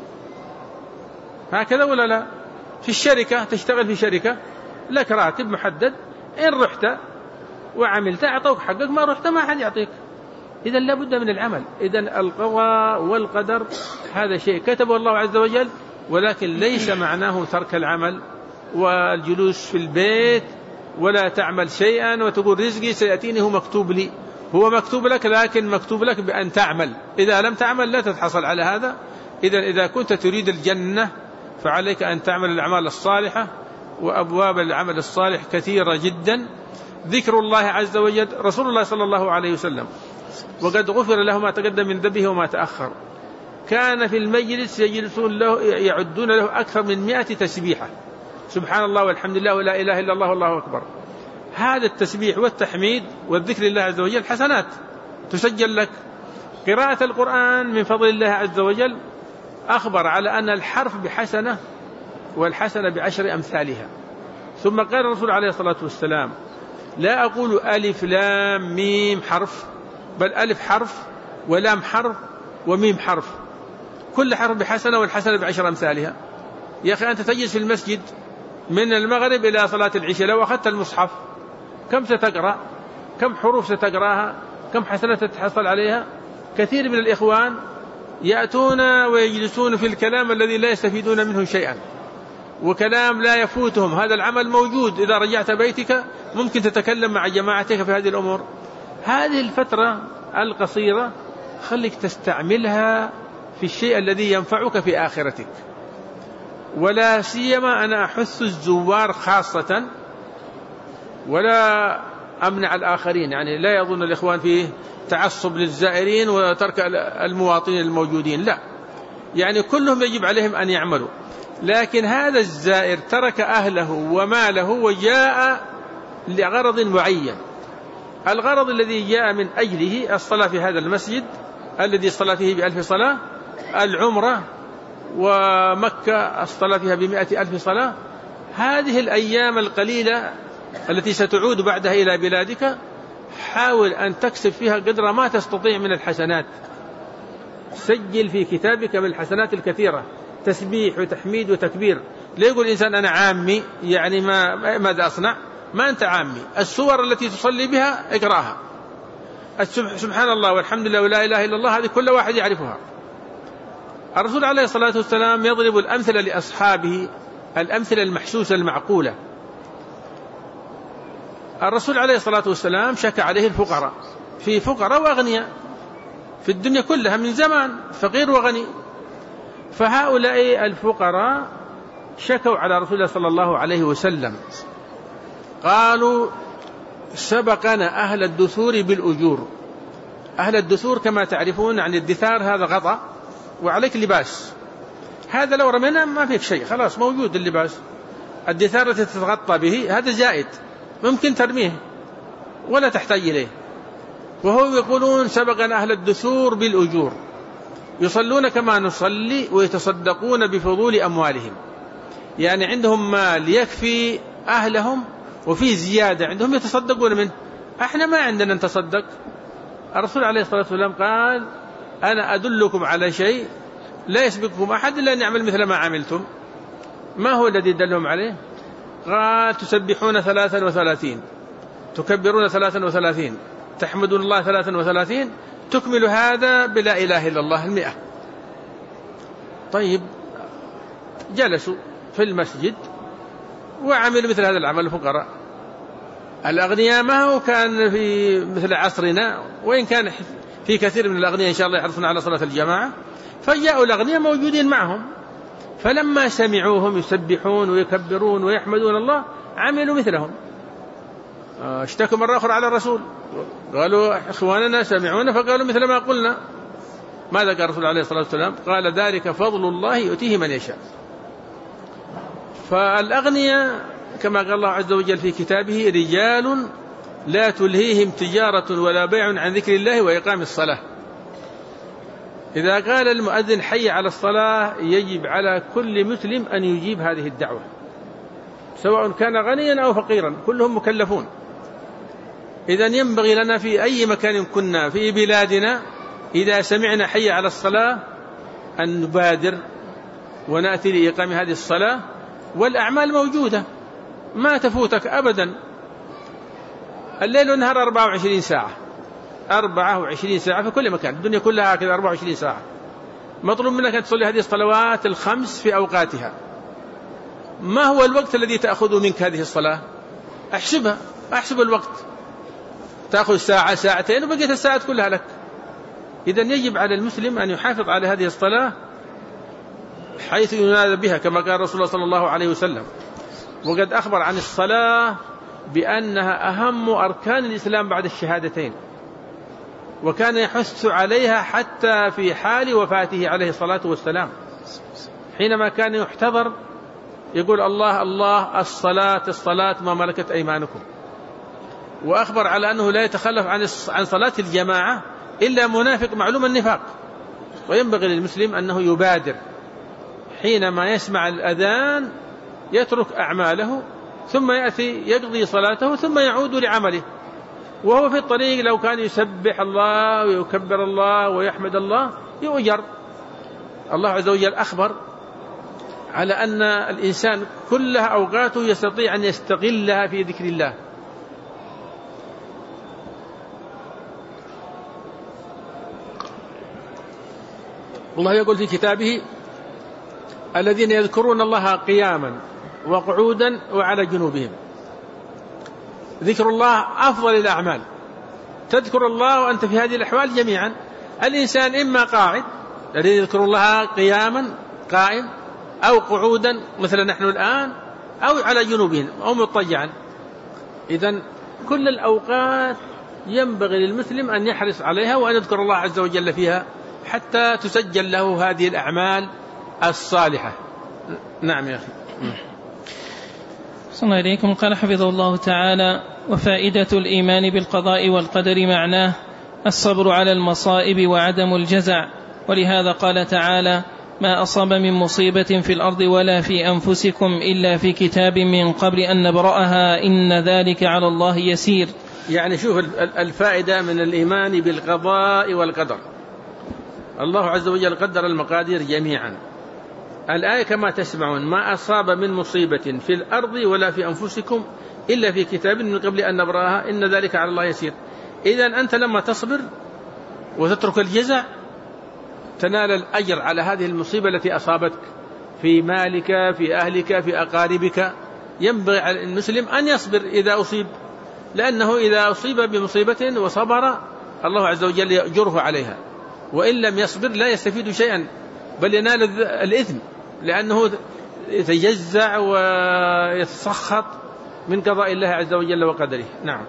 هكذا ولا لا؟ في الشركة، تشتغل في شركة لك راتب محدد، إن رحت وعملت أعطوك حقك، ما رحت ما حد يعطيك. إذن لا بد من العمل. إذن القضاء والقدر هذا شيء كتبه الله عز وجل، ولكن ليس معناه ترك العمل والجلوس في البيت ولا تعمل شيئا وتقول رزقي سيأتيني هو مكتوب لي. هو مكتوب لك، لكن مكتوب لك بأن تعمل. إذا لم تعمل لا تتحصل على هذا. إذا كنت تريد الجنة فعليك أن تعمل الأعمال الصالحة، وأبواب العمل الصالح كثيرة جدا. ذكر الله عز وجل، رسول الله صلى الله عليه وسلم وقد غفر له ما تقدم من ذنبه وما تأخر، كان في المجلس يجلسون له يعدون له أكثر من 100 تسبيحة، سبحان الله والحمد لله ولا إله إلا الله والله أكبر. هذا التسبيح والتحميد والذكر لله عز وجل حسنات تسجل لك. قراءة القرآن من فضل الله عز وجل، أخبر على أن الحرف بحسنة والحسنة بعشر أمثالها. ثم قال الرسول عليه الصلاة والسلام: لا أقول ألف لام ميم حرف، بل ألف حرف ولام حرف وميم حرف، كل حرف بحسنة والحسنة بعشر أمثالها. يا أخي أنت تجلس في المسجد من المغرب إلى صلاة العشاء، لو أخذت المصحف كم ستقرأ؟ كم حروف ستقرأها؟ كم حسنة تتحصل عليها؟ كثير من الإخوان يأتون ويجلسون في الكلام الذي لا يستفيدون منه شيئا، وكلام لا يفوتهم. هذا العمل موجود، إذا رجعت بيتك ممكن تتكلم مع جماعتك في هذه الأمور. هذه الفترة القصيرة خليك تستعملها في الشيء الذي ينفعك في آخرتك. ولا سيما أنا أحث الزوار خاصة، ولا أمنع الآخرين، يعني لا يظن الإخوان فيه تعصب للزائرين وترك المواطنين الموجودين، لا، يعني كلهم يجب عليهم أن يعملوا. لكن هذا الزائر ترك أهله وماله وجاء لغرض معين، الغرض الذي جاء من أجله الصلاة في هذا المسجد الذي صلى فيه ب1000 صلاة، العمرة ومكة الصلاة فيها ب100,000 صلاة، هذه الأيام القليلة التي ستعود بعدها إلى بلادك حاول أن تكسب فيها قدر ما تستطيع من الحسنات. سجل في كتابك بالحسنات الكثيرة، تسبيح وتحميد وتكبير. لا يقول الإنسان أنا عامي، يعني ماذا أصنع؟ ما أنت عامي. السور التي تصلي بها اقرأها، سبحان الله والحمد لله ولا إله إلا الله، هذه كل واحد يعرفها. الرسول عليه الصلاة والسلام يضرب الأمثلة لأصحابه، الأمثلة المحسوسة المعقولة. الرسول عليه الصلاة والسلام شكى عليه الفقراء، في فقراء وأغنياء في الدنيا كلها من زمان، فقير وغني. فهؤلاء الفقراء شكوا على رسول الله صلى الله عليه وسلم، قالوا سبقنا أهل الدثور بالأجور. أهل الدثور كما تعرفون عن الدثار هذا غطاء وعليك لباس، هذا لو رمينا ما فيك شيء، خلاص موجود اللباس. الدثار التي تتغطى به هذا زائد، ممكن ترميه ولا تحتاج إليه. وهو يقولون سبقنا أهل الدثور بالأجور، يصلون كما نصلي ويتصدقون بفضول أموالهم، يعني عندهم مال يكفي أهلهم وفي زيادة عندهم يتصدقون منه. احنا ما عندنا نتصدق. الرسول عليه الصلاة والسلام قال أنا أدلكم على شيء لا يسبقكم أحد إلا أن يعمل مثل ما عملتم. ما هو الذي دلهم عليه؟ قال تسبحون 33، تكبرون 33، تحمدون الله 33، تكمل هذا بلا إله إلا الله 100. طيب جلسوا في المسجد وعملوا مثل هذا العمل الفقراء. الأغنياء ما هو كان في مثل عصرنا، وإن كان في كثير من الأغنياء إن شاء الله يحرصون على صلاة الجماعة، فجاءوا الأغنياء موجودين معهم، فلما سمعوهم يسبحون ويكبرون ويحمدون الله عملوا مثلهم. اشتكوا مرة أخرى على الرسول، قالوا إخواننا سمعونا فقالوا مثل ما قلنا. ماذا قال الرسول عليه الصلاة والسلام؟ قال ذلك فضل الله يؤتيه من يشاء. فالأغنياء كما قال الله عز وجل في كتابه رجال لا تلهيهم تجارة ولا بيع عن ذكر الله وإقام الصلاة. إذا قال المؤذن حي على الصلاة يجب على كل مسلم أن يجيب هذه الدعوة، سواء كان غنيا أو فقيرا، كلهم مكلفون. إذن ينبغي لنا في أي مكان كنا في بلادنا إذا سمعنا حي على الصلاة أن نبادر ونأتي لإقام هذه الصلاة، والأعمال موجودة ما تفوتك أبدا. الليل والنهار 24 ساعة، 24 ساعة في كل مكان، الدنيا كلها هكذا 24 ساعة. مطلوب منك أن تصلي هذه الصلوات الخمس في أوقاتها. ما هو الوقت الذي تأخذ منك هذه الصلاة؟ أحسبها، أحسب الوقت، تأخذ ساعة ساعتين وبقيت الساعات كلها لك. إذن يجب على المسلم أن يحافظ على هذه الصلاة حيث ينادى بها كما قال رسول الله صلى الله عليه وسلم. وقد أخبر عن الصلاة بأنها أهم أركان الإسلام بعد الشهادتين، وكان يحث عليها حتى في حال وفاته عليه الصلاة والسلام، حينما كان يحتضر يقول الله الله الصلاة الصلاة ما ملكت أيمانكم. وأخبر على أنه لا يتخلف عن صلاة الجماعة إلا منافق معلوم النفاق. وينبغي للمسلم أنه يبادر حينما يسمع الأذان يترك أعماله ثم يأتي يقضي صلاته ثم يعود لعمله. وهو في الطريق لو كان يسبح الله ويكبر الله ويحمد الله يؤجر. الله عز وجل أخبر على أن الإنسان كلها أوقاته يستطيع أن يستغلها في ذكر الله. الله يقول في كتابه الذين يذكرون الله قياما وقعودا وعلى جنوبهم. ذكر الله أفضل الأعمال، تذكر الله وأنت في هذه الأحوال جميعا. الإنسان إما قاعد الذي يذكر الله قياما قائم، أو قعودا مثل نحن الآن، أو على جنوبهم أو مضطجعا. إذن كل الأوقات ينبغي للمسلم أن يحرص عليها وأن يذكر الله عز وجل فيها حتى تسجل له هذه الأعمال الصالحة. نعم يا أخي. صلى الله عليكم. قال حفظه الله تعالى وفائدة الإيمان بالقضاء والقدر معناه الصبر على المصائب وعدم الجزع، ولهذا قال تعالى: ما أصاب من مصيبة في الأرض ولا في أنفسكم إلا في كتاب من قبل أن نبرأها إن ذلك على الله يسير. يعني شوف الفائدة من الإيمان بالقضاء والقدر. الله عز وجل قدر المقادير جميعا. الآية كما تسمعون: ما أصاب من مصيبة في الأرض ولا في أنفسكم إلا في كتاب من قبل أن نبرأها إن ذلك على الله يسير. إذن أنت لما تصبر وتترك الجزع تنال الأجر على هذه المصيبة التي أصابتك في مالك، في أهلك، في أقاربك. ينبغي على المسلم أن يصبر إذا أصيب، لأنه إذا أصيب بمصيبة وصبر الله عز وجل يأجره عليها، وإن لم يصبر لا يستفيد شيئا بل ينال الإثم، لأنه يتجزع ويتسخط من قضاء الله عز وجل وقدره. نعم.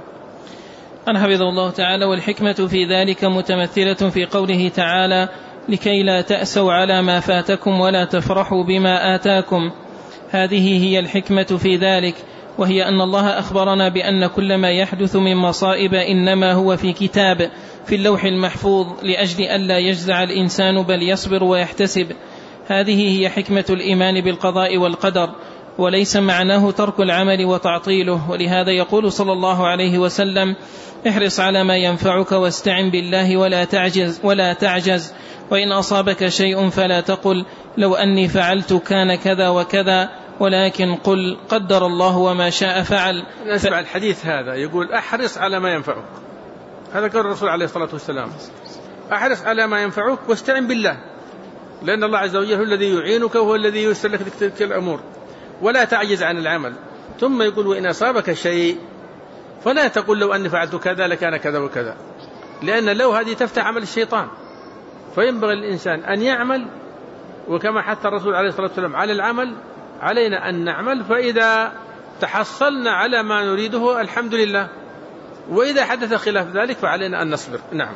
أن حفظه الله تعالى. والحكمة في ذلك متمثلة في قوله تعالى: لكي لا تأسوا على ما فاتكم ولا تفرحوا بما آتاكم. هذه هي الحكمة في ذلك، وهي أن الله أخبرنا بأن كل ما يحدث من مصائب إنما هو في كتاب في اللوح المحفوظ، لأجل ألا يجزع الإنسان بل يصبر ويحتسب. هذه هي حكمة الإيمان بالقضاء والقدر، وليس معناه ترك العمل وتعطيله. ولهذا يقول صلى الله عليه وسلم: احرص على ما ينفعك واستعن بالله ولا تعجز، وإن أصابك شيء فلا تقل لو أني فعلت كان كذا وكذا، ولكن قل قدر الله وما شاء فعل. نسمع الحديث هذا يقول: احرص على ما ينفعك. هذا قال الرسول عليه الصلاة والسلام: احرص على ما ينفعك واستعن بالله، لأن الله عز وجل هو الذي يعينك وهو الذي ييسر لك تلك الأمور، ولا تعجز عن العمل. ثم يقول: وإن أصابك شيء فلا تقل لو أني فعلت كذا لكان كذا وكذا، لأن لو هذه تفتح عمل الشيطان. فينبغي الإنسان أن يعمل، وكما حث الرسول عليه الصلاة والسلام على العمل علينا أن نعمل، فإذا تحصلنا على ما نريده الحمد لله، وإذا حدث خلاف ذلك فعلينا أن نصبر. نعم.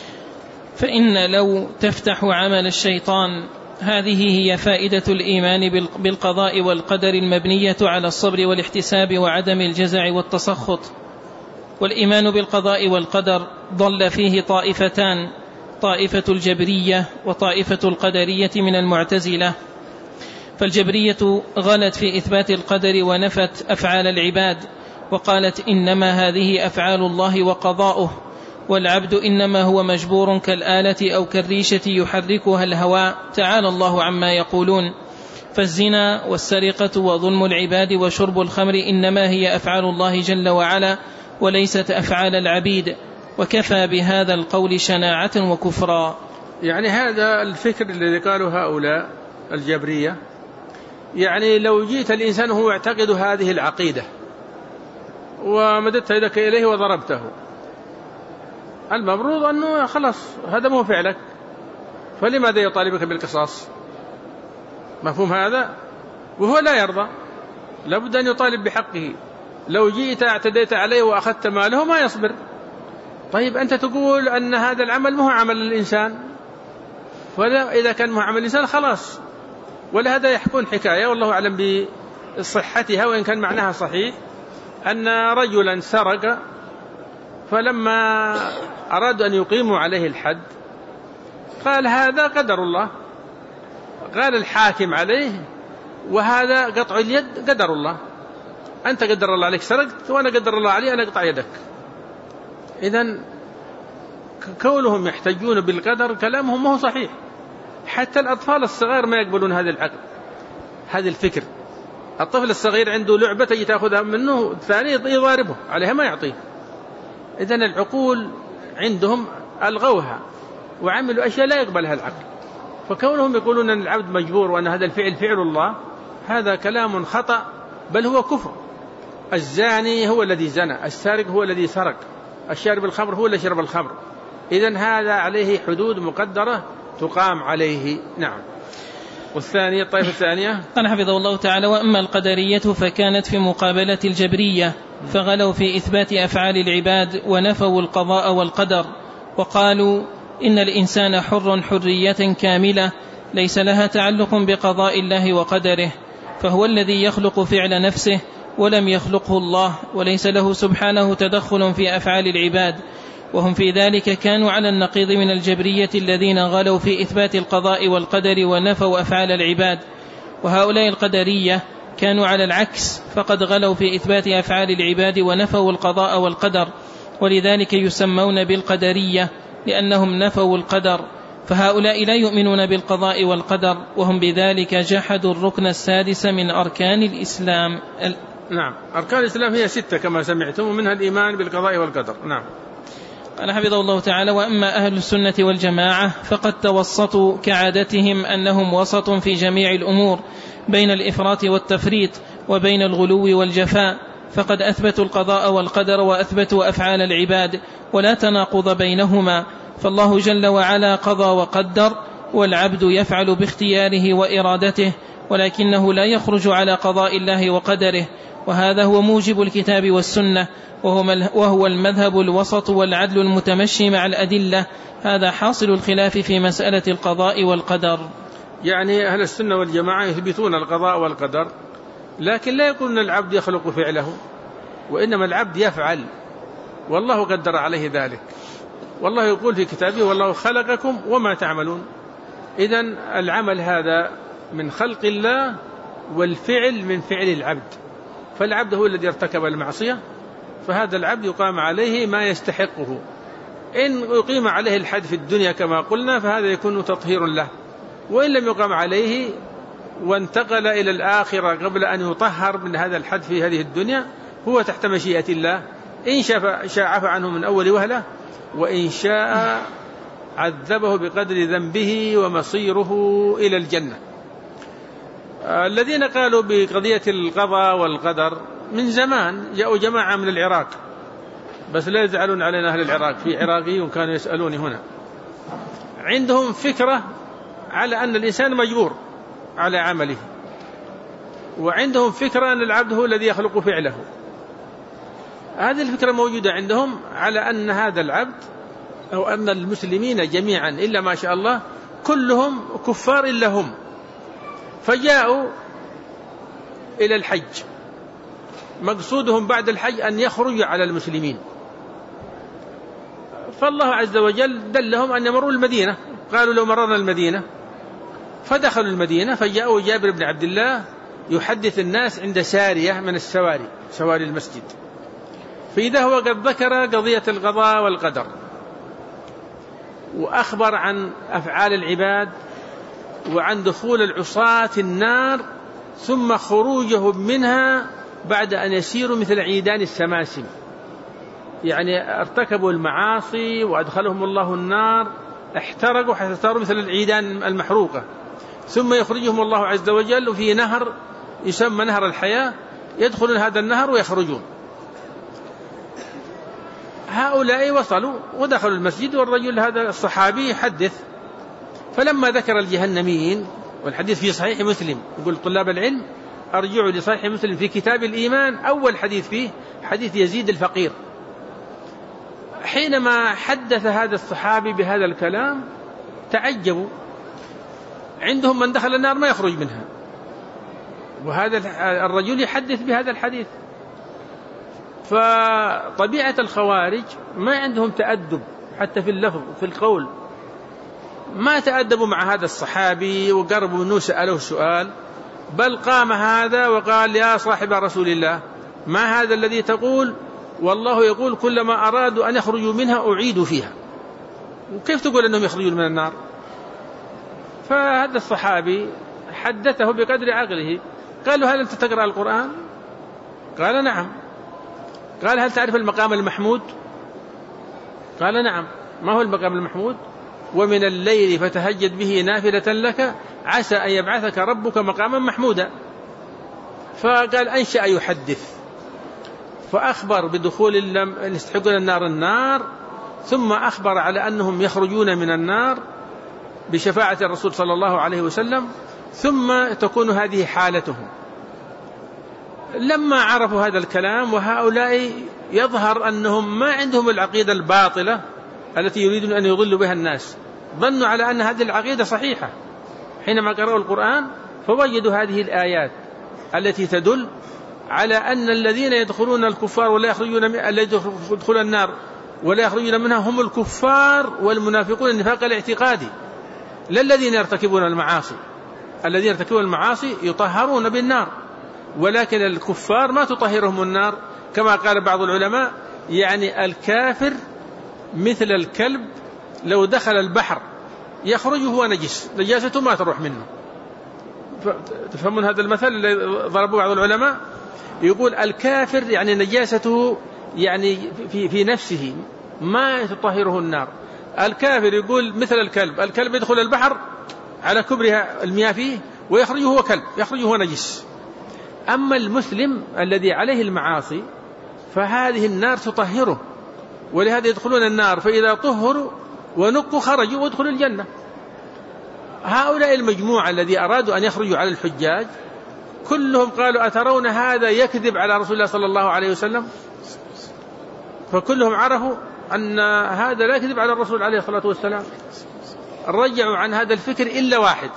فإن لو تفتح عمل الشيطان. هذه هي فائدة الإيمان بالقضاء والقدر المبنية على الصبر والاحتساب وعدم الجزع والتسخط. والإيمان بالقضاء والقدر ضل فيه طائفتان: طائفة الجبرية وطائفة القدرية من المعتزلة. فالجبرية غلت في إثبات القدر ونفت أفعال العباد، وقالت إنما هذه أفعال الله وقضاؤه، والعبد إنما هو مجبور كالآلة أو كالريشة يحركها الهواء، تعالى الله عما يقولون. فالزنا والسرقة وظلم العباد وشرب الخمر إنما هي أفعال الله جل وعلا وليست أفعال العبيد، وكفى بهذا القول شناعة وكفرا. يعني هذا الفكر الذي قالوا هؤلاء الجبرية، يعني لو جيت الإنسان هو يعتقد هذه العقيدة ومددت يدك إليه وضربته، المفروض أنه خلاص هذا مو فعلك، فلماذا يطالبك بالقصاص؟ مفهوم هذا؟ وهو لا يرضى، لابد أن يطالب بحقه. لو جئت اعتديت عليه وأخذت ماله ما يصبر. طيب أنت تقول أن هذا العمل مو عمل الإنسان، فإذا كان مو عمل الإنسان خلاص. ولهذا يحكون حكاية والله أعلم بصحتها وإن كان معناها صحيح، أن رجلا سرق، فلما أرادوا أن يقيموا عليه الحد قال هذا قدر الله. قال الحاكم عليه: وهذا قطع اليد قدر الله، أنت قدر الله عليك سرقت، وأنا قدر الله علي أنا أقطع يدك. إذن كونهم يحتجون بالقدر كلامهم ما هو صحيح. حتى الأطفال الصغار ما يقبلون هذا العقل، هذا الفكر. الطفل الصغير عنده لعبة تجي تأخذها منه، الثاني يضاربه عليها ما يعطيه. إذن العقول عندهم ألغوها وعملوا أشياء لا يقبلها العقل. فكونهم يقولون أن العبد مجبور وأن هذا الفعل فعل الله، هذا كلام خطأ، بل هو كفر. الزاني هو الذي زنى، السارق هو الذي سرق، الشارب الخمر هو الذي شرب الخمر. إذن هذا عليه حدود مقدرة تقام عليه. نعم. والثانية الطائفة الثانية قال حفظه الله تعالى: وأما القدرية فكانت في مقابلة الجبرية، فغلوا في إثبات أفعال العباد ونفوا القضاء والقدر، وقالوا إن الإنسان حر حرية كاملة ليس لها تعلق بقضاء الله وقدره، فهو الذي يخلق فعل نفسه ولم يخلقه الله، وليس له سبحانه تدخل في أفعال العباد، وهم في ذلك كانوا على النقيض من الجبرية الذين غلوا في إثبات القضاء والقدر ونفوا أفعال العباد. وهؤلاء القدرية كانوا على العكس، فقد غلوا في إثبات أفعال العباد ونفوا القضاء والقدر، ولذلك يسمون بالقدرية لأنهم نفوا القدر. فهؤلاء لا يؤمنون بالقضاء والقدر، وهم بذلك جحدوا الركن السادس من أركان الإسلام. نعم، أركان الإسلام هي 6 كما سمعتم، ومنها الإيمان بالقضاء والقدر. نعم. قال حفظه الله تعالى: وأما أهل السنة والجماعة فقد توسطوا كعادتهم أنهم وسط في جميع الأمور بين الإفراط والتفريط وبين الغلو والجفاء، فقد أثبتوا القضاء والقدر وأثبتوا أفعال العباد ولا تناقض بينهما، فالله جل وعلا قضى وقدر، والعبد يفعل باختياره وإرادته، ولكنه لا يخرج على قضاء الله وقدره، وهذا هو موجب الكتاب والسنة، وهو المذهب الوسط والعدل المتمشي مع الأدلة. هذا حاصل الخلاف في مسألة القضاء والقدر. يعني أهل السنة والجماعة يثبتون القضاء والقدر، لكن لا يقولون العبد يخلق فعله، وإنما العبد يفعل والله قدر عليه ذلك. والله يقول في كتابه: والله خلقكم وما تعملون. إذن العمل هذا من خلق الله، والفعل من فعل العبد، فالعبد هو الذي ارتكب المعصية، فهذا العبد يقام عليه ما يستحقه. إن يقيم عليه الحد في الدنيا كما قلنا فهذا يكون تطهير له، وإن لم يقام عليه وانتقل إلى الآخرة قبل أن يطهر من هذا الحد في هذه الدنيا هو تحت مشيئة الله، إن شاء عفى عنه من أول وهلة، وإن شاء عذبه بقدر ذنبه ومصيره إلى الجنة. الذين قالوا بقضية القضاء والقدر من زمان جاءوا جماعة من العراق، بس لا يزعلون علينا أهل العراق، في عراقيون كانوا يسألوني هنا، عندهم فكرة على أن الإنسان مجبور على عمله، وعندهم فكرة أن العبد هو الذي يخلق فعله. هذه الفكرة موجودة عندهم على أن هذا العبد أو أن المسلمين جميعا إلا ما شاء الله كلهم كفار إلا هم، فجاءوا إلى الحج، مقصودهم بعد الحج أن يخرجوا على المسلمين، فالله عز وجل دلهم أن يمروا المدينة، قالوا لو مررنا المدينة، فدخلوا المدينة، فجاءوا جابر بن عبد الله يحدث الناس عند سارية من سواري المسجد، فإذا هو قد ذكر قضية القضاء والقدر، وأخبر عن أفعال العباد وعن دخول العصاة النار ثم خروجهم منها بعد أن يسيروا مثل عيدان السماسم، يعني ارتكبوا المعاصي وأدخلهم الله النار، احترقوا حتى صاروا مثل العيدان المحروقة، ثم يخرجهم الله عز وجل في نهر يسمى نهر الحياة، يدخلون هذا النهر ويخرجون. هؤلاء وصلوا ودخلوا المسجد، والرجل هذا الصحابي يحدث، فلما ذكر الجهنميين، والحديث في صحيح مسلم، يقول طلاب العلم أرجعوا لصحيح مسلم في كتاب الإيمان، أول حديث فيه حديث يزيد الفقير. حينما حدث هذا الصحابي بهذا الكلام تعجبوا، عندهم من دخل النار ما يخرج منها، وهذا الرجل يحدث بهذا الحديث. فطبيعة الخوارج ما عندهم تأدب حتى في اللفظ في القول، ما تأدبوا مع هذا الصحابي وقربوا منه سألوه سؤال، بل قام هذا وقال: يا صاحب رسول الله، ما هذا الذي تقول؟ والله يقول: كلما أرادوا أن يخرجوا منها أعيدوا فيها، وكيف تقول أنهم يخرجون من النار؟ فهذا الصحابي حدثه بقدر عقله، قالوا: هل أنت تقرأ القرآن؟ قال: نعم. قال: هل تعرف المقام المحمود؟ قال: نعم. ما هو المقام المحمود؟ ومن الليل فتهجد به نافلة لك عسى أن يبعثك ربك مقاما محمودا. فقال: أنشأ يحدث، فأخبر بدخول اللي يستحقون النار، ثم أخبر على أنهم يخرجون من النار بشفاعة الرسول صلى الله عليه وسلم، ثم تكون هذه حالتهم. لما عرفوا هذا الكلام، وهؤلاء يظهر أنهم ما عندهم العقيدة الباطلة التي يريدون أن يضلوا بها الناس، ظنوا على أن هذه العقيدة صحيحة. حينما قرأوا القرآن فوجدوا هذه الآيات التي تدل على أن الذين يدخلون الكفار ولا يخرجون الذين يدخلون النار ولا يخرجون منها هم الكفار والمنافقون النفاق الاعتقادي، لا الذين يرتكبون المعاصي. الذين يرتكبون المعاصي يطهرون بالنار، ولكن الكفار ما تطهرهم النار، كما قال بعض العلماء يعني الكافر مثل الكلب لو دخل البحر يخرج هو نجس، نجاسته ما تروح منه. تفهمون هذا المثل اللي ضربه بعض العلماء؟ يقول الكافر يعني نجاسته يعني في نفسه ما تطهره النار. الكافر يقول مثل الكلب، الكلب يدخل البحر على كبرها المياه فيه ويخرج هو كلب، يخرج هو نجس. أما المسلم الذي عليه المعاصي فهذه النار تطهره، ولهذا يدخلون النار، فإذا طهروا ونقوا خرجوا وادخلوا الجنة. هؤلاء المجموعة الذي أرادوا أن يخرجوا على الحجاج كلهم قالوا أترون هذا يكذب على رسول الله صلى الله عليه وسلم؟ فكلهم عرفوا أن هذا لا يكذب على الرسول عليه الصلاة والسلام. رجعوا عن هذا الفكر إلا واحد،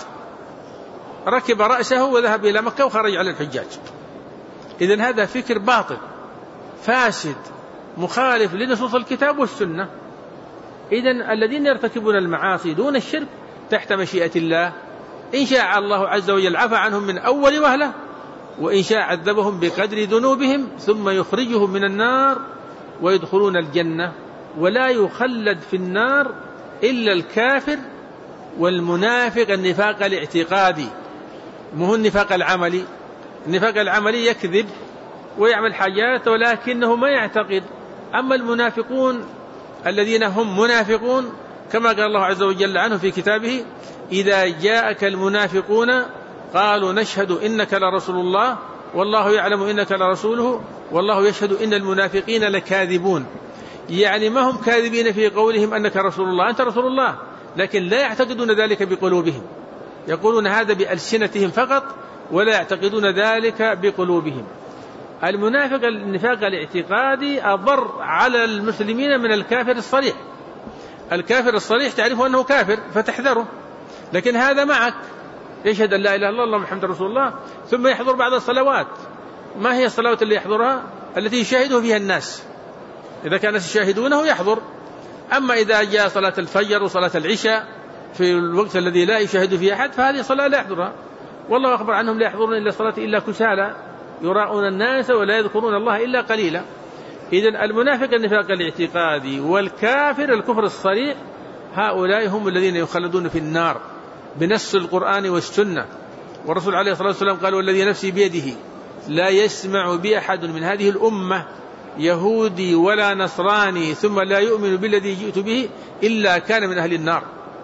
ركب رأسه وذهب إلى مكة وخرج على الحجاج. إذن هذا فكر باطل فاسد مخالف لنصوص الكتاب والسنة. إذن الذين يرتكبون المعاصي دون الشرك تحت مشيئة الله، إن شاء الله عز وجل عفى عنهم من أول وهلة، وإن شاء عذبهم بقدر ذنوبهم ثم يخرجهم من النار ويدخلون الجنة، ولا يخلد في النار إلا الكافر والمنافق النفاق الاعتقادي، مو النفاق العملي. النفاق العملي يكذب ويعمل حاجات ولكنه ما يعتقد. أما المنافقون الذين هم منافقون كما قال الله عز وجل عنه في كتابه إذا جاءك المنافقون قالوا نشهد إنك لرسول الله والله يعلم إنك لرسوله والله يشهد إن المنافقين لكاذبون. يعني ما هم كاذبين في قولهم أنك رسول الله، أنت رسول الله، لكن لا يعتقدون ذلك بقلوبهم، يقولون هذا بألسنتهم فقط ولا يعتقدون ذلك بقلوبهم. المنافق النفاق الاعتقادي أضر على المسلمين من الكافر الصريح. الكافر الصريح تعرف أنه كافر فتحذره، لكن هذا معك يشهد أن لا إله إلا الله محمد رسول الله ثم يحضر بعض الصلوات. ما هي الصلوات اللي يحضرها؟ التي يشاهده فيها الناس، إذا كان الناس يشاهدونه يحضر. أما إذا جاء صلاة الفجر وصلاة العشاء في الوقت الذي لا يشاهد فيه أحد فهذه صلاة لا يحضرها. والله أخبر عنهم لا يحضرون إلا الصلاة إلا كسالى يراءون الناس ولا يذكرون الله إلا قليلا. إذن المنافق النفاق الاعتقادي والكافر الكفر الصريح هؤلاء هم الذين يخلدون في النار بنص القرآن والسنة. والرسول عليه الصلاة والسلام قال والذي نفسي بيده لا يسمع بأحد من هذه الأمة يهودي ولا نصراني ثم لا يؤمن بالذي جئت به إلا كان من أهل النار.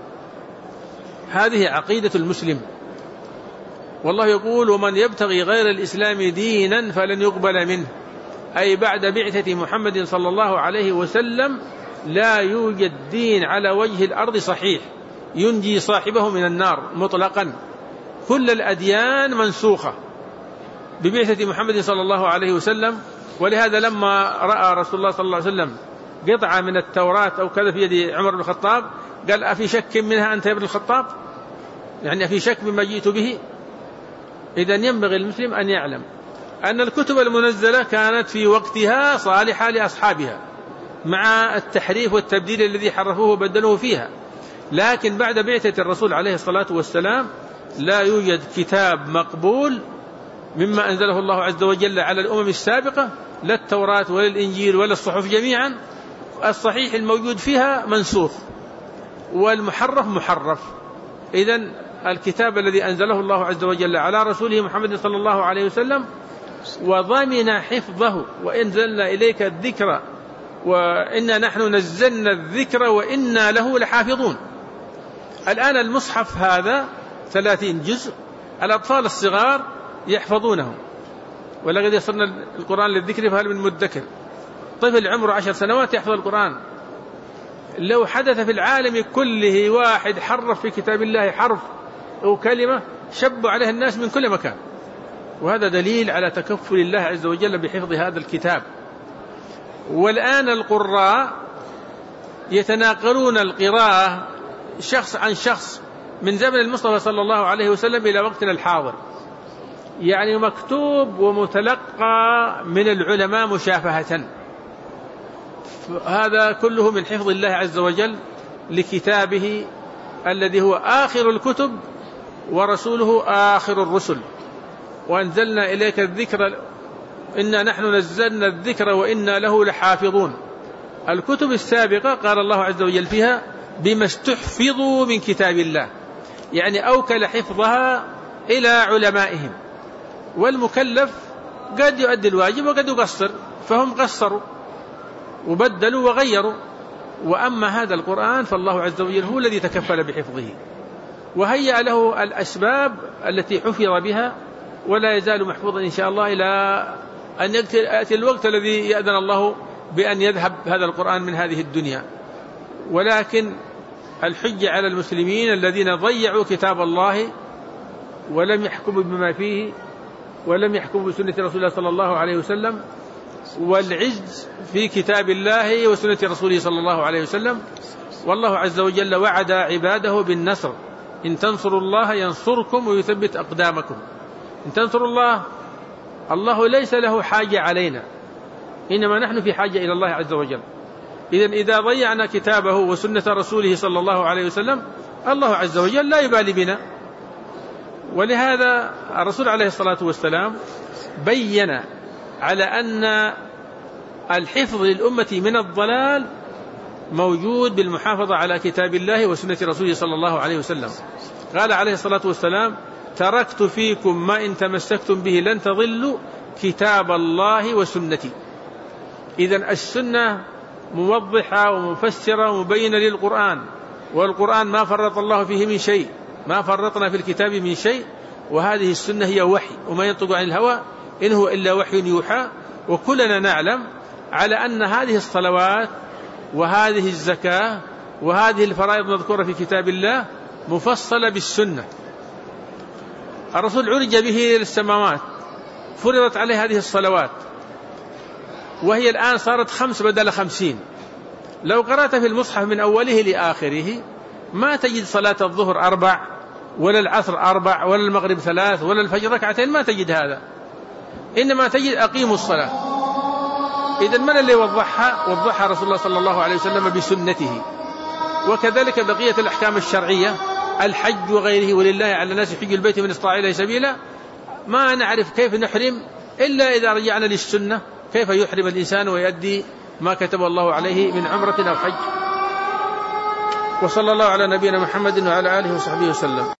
هذه عقيدة المسلم. والله يقول ومن يبتغي غير الإسلام دينا فلن يقبل منه، أي بعد بعثة محمد صلى الله عليه وسلم لا يوجد دين على وجه الأرض صحيح ينجي صاحبه من النار مطلقا. كل الأديان منسوخة ببعثة محمد صلى الله عليه وسلم. ولهذا لما رأى رسول الله صلى الله عليه وسلم قطعة من التوراة أو كذا في يد عمر بن الخطاب قال أفي شك منها أنت يا ابن الخطاب؟ يعني أفي شك مما جئت به؟ إذن ينبغي المسلم أن يعلم أن الكتب المنزلة كانت في وقتها صالحة لأصحابها مع التحريف والتبديل الذي حرفوه وبدلوه فيها، لكن بعد بعثة الرسول عليه الصلاة والسلام لا يوجد كتاب مقبول مما أنزله الله عز وجل على الأمم السابقة، لا التوراة ولا الإنجيل ولا الصحف جميعا. الصحيح الموجود فيها منسوخ والمحرف محرف. إذن الكتاب الذي أنزله الله عز وجل على رسوله محمد صلى الله عليه وسلم وضمن حفظه وأنزلنا إليك الذكر وإنا نحن نزلنا الذكر وإنا له لحافظون. الآن المصحف هذا 30 جزء، الأطفال الصغار يحفظونه، ولقد يسرنا القرآن للذكر فهل من مدكر. طفل عمره 10 سنوات يحفظ القرآن. لو حدث في العالم كله واحد حرف في كتاب الله حرف أو كلمة شب عليه الناس من كل مكان، وهذا دليل على تكفل الله عز وجل بحفظ هذا الكتاب. والآن القراء يتناقلون القراءة شخص عن شخص من زمن المصطفى صلى الله عليه وسلم إلى وقتنا الحاضر. يعني مكتوب ومتلقى من العلماء مشافهة. هذا كله من حفظ الله عز وجل لكتابه الذي هو آخر الكتب ورسوله آخر الرسل. وأنزلنا إليك الذكر إنا نحن نزلنا الذكر وإنا له لحافظون. الكتب السابقة قال الله عز وجل فيها بما استحفظوا من كتاب الله، يعني أوكل حفظها إلى علمائهم، والمكلف قد يؤدي الواجب وقد يقصر، فهم قصروا وبدلوا وغيروا. وأما هذا القرآن فالله عز وجل هو الذي تكفل بحفظه وهيأ له الأسباب التي حفظ بها، ولا يزال محفوظا إن شاء الله إلى أن يأتي الوقت الذي يأذن الله بأن يذهب هذا القرآن من هذه الدنيا. ولكن الحجة على المسلمين الذين ضيعوا كتاب الله ولم يحكموا بما فيه ولم يحكموا بسنة رسول الله صلى الله عليه وسلم، والعز في كتاب الله وسنة رسوله صلى الله عليه وسلم. والله عز وجل وعد عباده بالنصر، إن تنصروا الله ينصركم ويثبت أقدامكم. إن تنصروا الله، الله ليس له حاجة علينا، إنما نحن في حاجة إلى الله عز وجل. إذن إذا ضيعنا كتابه وسنة رسوله صلى الله عليه وسلم الله عز وجل لا يبالي بنا. ولهذا الرسول عليه الصلاة والسلام بين على أن الحفظ للأمة من الضلال موجود بالمحافظة على كتاب الله وسنة رسوله صلى الله عليه وسلم. قال عليه الصلاة والسلام تركت فيكم ما إن تمسكتم به لن تضلوا كتاب الله وسنتي. إذن السنة موضحة ومفسرة ومبينة للقرآن، والقرآن ما فرط الله فيه من شيء، ما فرطنا في الكتاب من شيء. وهذه السنة هي وحي، وما ينطق عن الهوى إن هو إلا وحي يوحى. وكلنا نعلم على أن هذه الصلوات وهذه الزكاة وهذه الفرائض مذكورة في كتاب الله مفصلة بالسنة. الرسول عرج به إلى السماوات، فرضت عليه هذه الصلوات، وهي الآن صارت 5 بدل 50. لو قرأت في المصحف من أوله لآخره ما تجد صلاة الظهر 4 ولا العصر 4 ولا المغرب 3 ولا الفجر 2، ما تجد هذا، إنما تجد أقيموا الصلاة. إذن من اللي وضحها رسول الله صلى الله عليه وسلم بسنته. وكذلك بقية الأحكام الشرعية، الحج وغيره، ولله على الناس حج البيت من استطاع إليه سبيلا. ما نعرف كيف نحرم إلا إذا رجعنا للسنة، كيف يحرم الإنسان ويؤدي ما كتب الله عليه من عمرة أو حج. وصلى الله على نبينا محمد وعلى آله وصحبه وسلم.